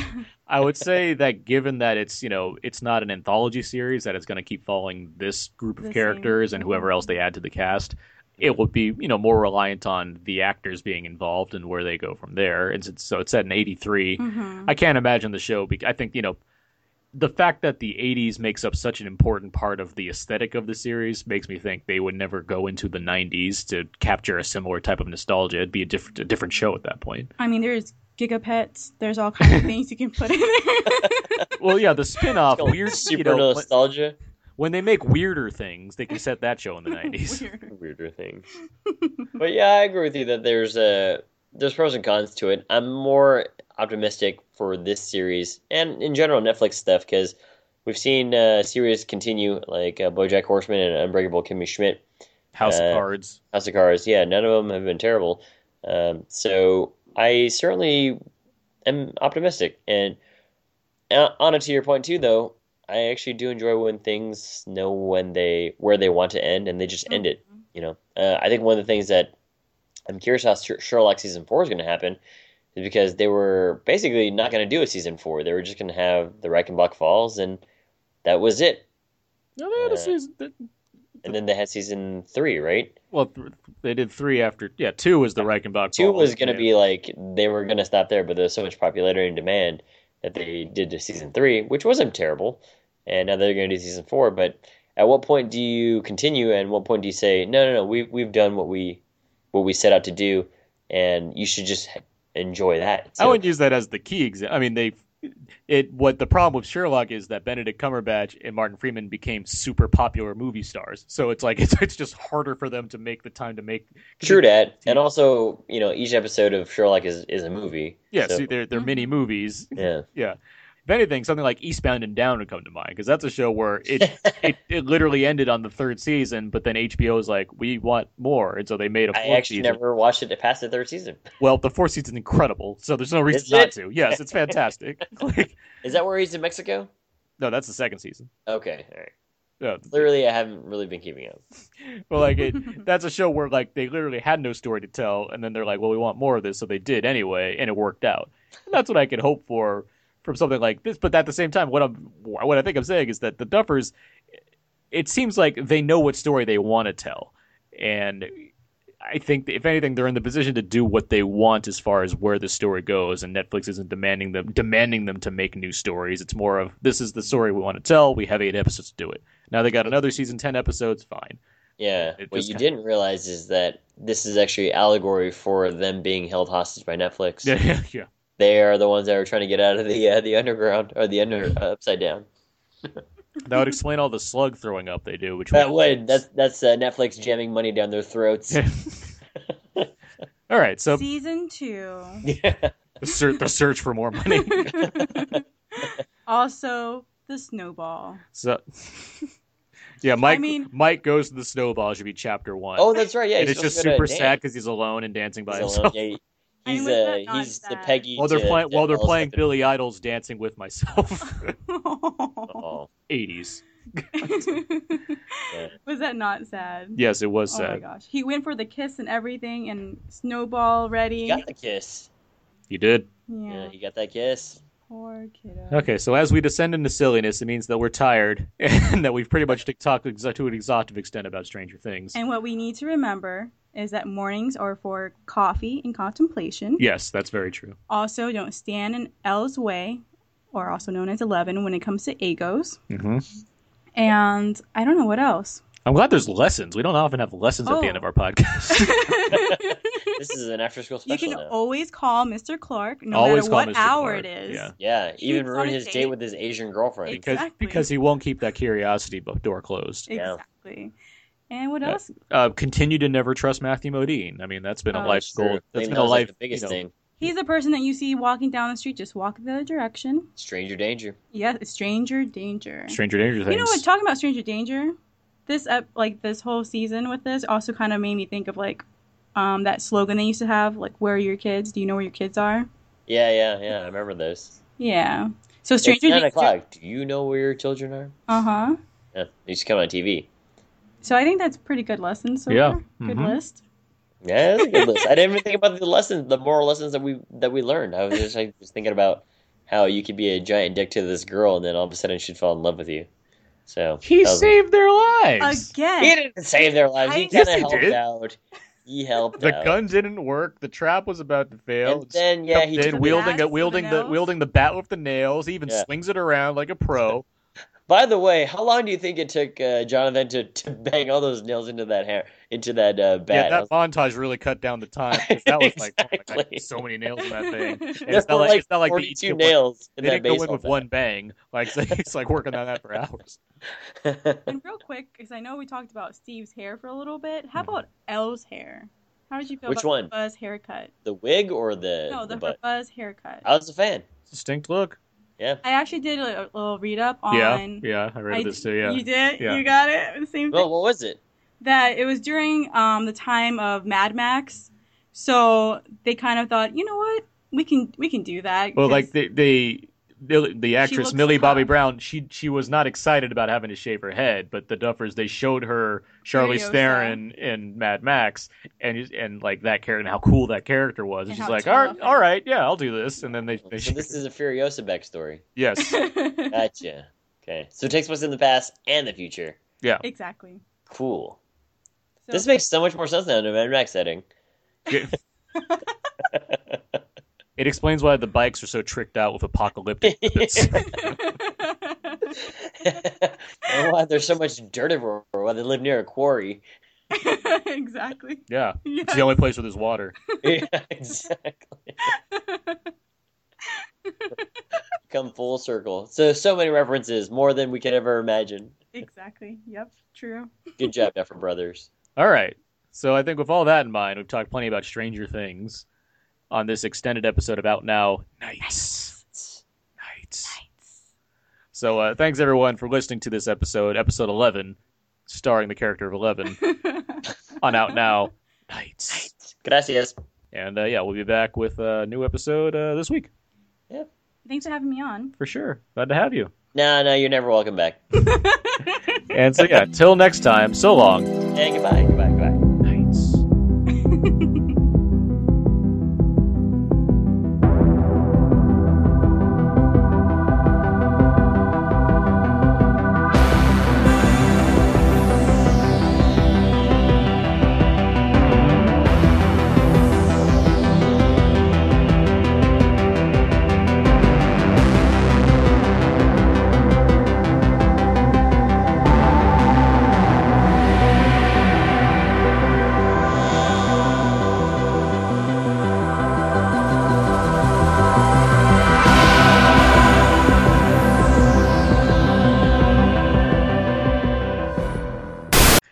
I would say that given that it's you know it's not an anthology series, that it's going to keep following this group of The same- characters and whoever else they add to the cast. It will be you know more reliant on the actors being involved and where they go from there. And it's, so it's set in eighty-three. Mhm. I can't imagine the show. Be, I think you know the fact that the eighties makes up such an important part of the aesthetic of the series makes me think they would never go into the nineties to capture a similar type of nostalgia. It'd be a different a different show at that point. I mean, there's gigapets. There's all kinds of things you can put in there. Well, yeah, the spin-off It's weird super you know, when- nostalgia. when they make weirder things, they can set that show in the nineties. Weird. Weirder things. But yeah, I agree with you that there's uh, there's pros and cons to it. I'm more optimistic for this series and in general Netflix stuff because we've seen uh, series continue like uh, BoJack Horseman and Unbreakable Kimmy Schmidt, House Uh, of Cards. House of Cards. Yeah, none of them have been terrible. Um, so I certainly am optimistic. And uh, Anna, to your point too, though, I actually do enjoy when things know when they where they want to end and they just end it. You know, uh, I think one of the things that I'm curious how Sher- Sherlock season four is going to happen is because they were basically not going to do a season four. They were just going to have the Reichenbach Falls, and that was it. No, they had a uh, season. that- And then they had season three, right? Well, th- they did three after. Yeah, two was the Reichenbach. Two Falls, was going to yeah. be like they were going to stop there, but there was so much popularity and demand that they did to season three, which wasn't terrible. And now they're going to do season four. But at what point do you continue? And what point do you say, no, no, no, we've we've done what we what we set out to do, and you should just enjoy that. I So- wouldn't use that as the key example. I mean, they. It what the problem with Sherlock is that Benedict Cumberbatch and Martin Freeman became super popular movie stars. So it's like it's it's just harder for them to make the time to make. True that, and also, you know, each episode of Sherlock is, is a movie. Yeah, so, see, they're they're mini movies. yeah. Yeah. If anything, something like Eastbound and Down would come to mind because that's a show where it, it it literally ended on the third season, but then H B O was like, we want more, and so they made a fourth I actually season. never watched it past the third season. Well, the fourth season's incredible, so there's no reason Is not it? to. Yes, it's fantastic. Like, Is that where he's in Mexico? no, that's the second season. Okay, all right. Yeah. Clearly, I haven't really been keeping up. Well, like it, that's a show where like they literally had no story to tell, and then they're like, well, we want more of this, so they did anyway, and it worked out. And that's what I could hope for from something like this. But at the same time, what I'm what I think I'm saying is that the Duffers, it seems like they know what story they want to tell, and I think that if anything, they're in the position to do what they want as far as where the story goes, and Netflix isn't demanding them demanding them to make new stories. It's more of, this is the story we want to tell. We have eight episodes to do it. Now they got another season, ten episodes. Fine. Yeah. It What just you kinda- didn't realize is that this is actually allegory for them being held hostage by Netflix. Yeah, yeah, yeah. They are the ones that are trying to get out of the uh, the underground or the under uh, upside down. That would explain all the slug throwing up they do. Which That would. That's that's uh, Netflix jamming money down their throats. All right. So Season two. Yeah. the, ser- the search for more money. Also, the snowball. So. Yeah, Mike. I mean- Mike goes to the snowball. Should be chapter one. Oh, that's right. Yeah, and he's it's just supposed to go to super a sad dance. because he's alone and dancing by He's himself. alone. Yeah, I mean, he's was uh, that not he's the sad? Peggy. While they're to- playing, to while they're Elle's playing husband. Billy Idol's "Dancing with Myself," Oh, eighties. Was that not sad? Yes, it was Oh my sad. gosh. He went for the kiss and everything and snowball ready. he got the kiss. You did. Yeah. Yeah, he got that kiss. Poor kiddo. Okay, so as we descend into silliness, it means that we're tired and that we've pretty much talked exa- to an exhaustive extent about Stranger Things. And what we need to remember is that mornings are for coffee and contemplation. Yes, that's very true. Also, don't stand in L's way, or also known as eleven, when it comes to egos. Mm-hmm. And I don't know what else. I'm glad there's lessons. We don't often have lessons at the Oh. end of our podcast. This is an after-school You special can now. always call Mister Clark, no Always matter call what Mister hour Clark, it is. yeah. Yeah, even Shoots ruin on a his date date. with his Asian girlfriend. Ex- because Exactly. because he won't keep that curiosity bo- door closed. Yeah. Exactly. And what Yeah. else? Uh, continue to never trust Matthew Modine. I mean, that's been a Oh, life That's goal. true. That's Maybe been that a was, like, life. the biggest you know, thing. He's the person that you see walking down the street, just walk the other direction. Stranger danger. Yeah, it's stranger danger. Stranger Danger things. You know what? Talking about stranger danger, this ep- like this whole season with this also kind of made me think of like um, that slogan they used to have, like "Where are your kids? Do you know where your kids are?" Yeah, yeah, yeah. I remember those. Yeah. So It's stranger nine danger. o'clock. Do you know where your children are? Uh huh. Yeah, they used to come on T V. So I think that's a pretty good lesson so Yeah. far. Good Mhm. list. Yeah, that's a good list. I didn't even think about the lessons, the moral lessons that we that we learned. I was just like just thinking about how you could be a giant dick to this girl, and then all of a sudden she'd fall in love with you. So He that was- saved their lives. Again. He didn't save their lives. He I- kind Yes, of he helped did. out. He helped The out. gun didn't work. The trap was about to fail. And then yeah, he Did took wielding axe it, with wielding the the nails. wielding the bat with the nails. He even Yeah. swings it around like a pro. By the way, how long do you think it took uh, Jonathan to, to bang all those nails into that hair into that uh, bat? Yeah, that montage really cut down the time. 'Cause that was like, oh my God, Exactly. so many nails in that thing. And There it's not were like, like it's not like they each forty-two get one- nails in They that didn't go in baseball with one bang. Like it's like working on that for hours. bat. And real quick, because I know we talked about Steve's hair for a little bit. How about Elle's hair? How did you feel Which about one? the Buzz haircut? The wig or the, No, the the, butt? Buzz haircut. I was a fan. Distinct look. Yeah. I actually did a, a little read up on. Yeah, yeah, I read I- this too. Yeah, You did? Yeah. You got it? The same thing? Well, what was it? That it was during um, the time of Mad Max. So they kind of thought, you know what? We can we can do that. well, 'cause- like they, they the, the actress looks Millie so Bobby hot. Brown, she she was not excited about having to shave her head, but the Duffers they showed her Charlize Furiosa. Theron in Mad Max, and and like that character and how cool that character was, and, And she's how like, all right, tough and- all right, yeah, I'll do this, and then they, they So this is a Furiosa backstory. yes, Gotcha. Okay. So it takes place in the past and the future. yeah. Exactly. Cool. So, This makes so much more sense now in a Mad Max setting. It explains why the bikes are so tricked out with apocalyptic bits. And why there's so much dirt everywhere. Why they live near a quarry. exactly. Yeah, Yeah. it's the only place where there's water. Yeah, exactly. Come full circle. So so many references, more than we could ever imagine. exactly. Yep. True. Good job, Duffer Brothers. All right. So I think with all that in mind, we've talked plenty about Stranger Things on this extended episode of Out Now Nights. Nights. So uh, thanks everyone for listening to this episode, episode eleven, starring the character of Eleven on Out Now Nights. Gracias. And uh, yeah, we'll be back with a new episode uh, this week Thanks for having me on. for sure. Glad to have you. No, no, you're never welcome back. And so yeah, till next time. So long. And goodbye, goodbye, goodbye. Nights.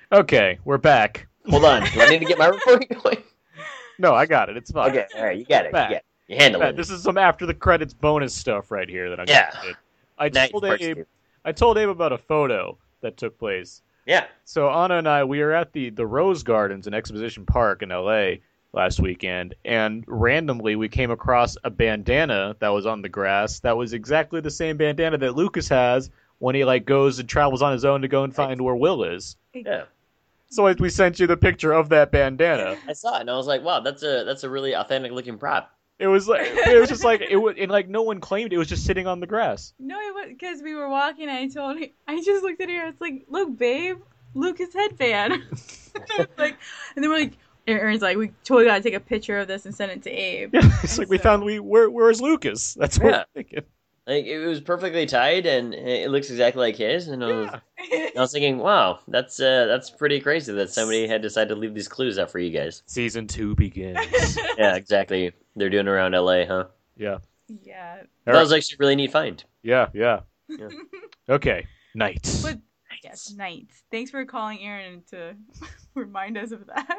Okay, we're back. Hold on. Do I need to get my recording going? No, I got it. It's fine. Okay, all right. You got it. You Back. got it. You handle Yeah, it. this is some after the credits bonus stuff right here that I'm Yeah. gonna do. I Nice told parts, Abe dude. I told Abe about a photo that took place. Yeah. So Anna and I, we were at the, the Rose Gardens in Exposition Park in L A last weekend, and randomly we came across a bandana that was on the grass that was exactly the same bandana that Lucas has when he like goes and travels on his own to go and find where Will is. Yeah. So we sent you the picture of that bandana. I saw it and I was like, wow, that's a that's a really authentic looking prop. It was like it was just like it was, and like no one claimed it was just sitting on the grass. No, it was because we were walking. And I told him, I just looked at her. It's like, look, babe, Lucas headband. It's like, and then we're like, Aaron's like, we totally gotta take a picture of this and send it to Abe. Yeah, it's And like we so- found we where where's Lucas? That's what Yeah. we're thinking. Like it was perfectly tied and it looks exactly like his. And I was, Yeah. I was thinking, wow, that's uh, that's pretty crazy that somebody had decided to leave these clues out for you guys. Season two begins. Yeah, exactly. They're doing around L A, huh? Yeah. Yeah. All That right. was actually a really neat find. Yeah, yeah. Yeah. Okay. Night. But yes, night. Thanks for calling Aaron to remind us of that.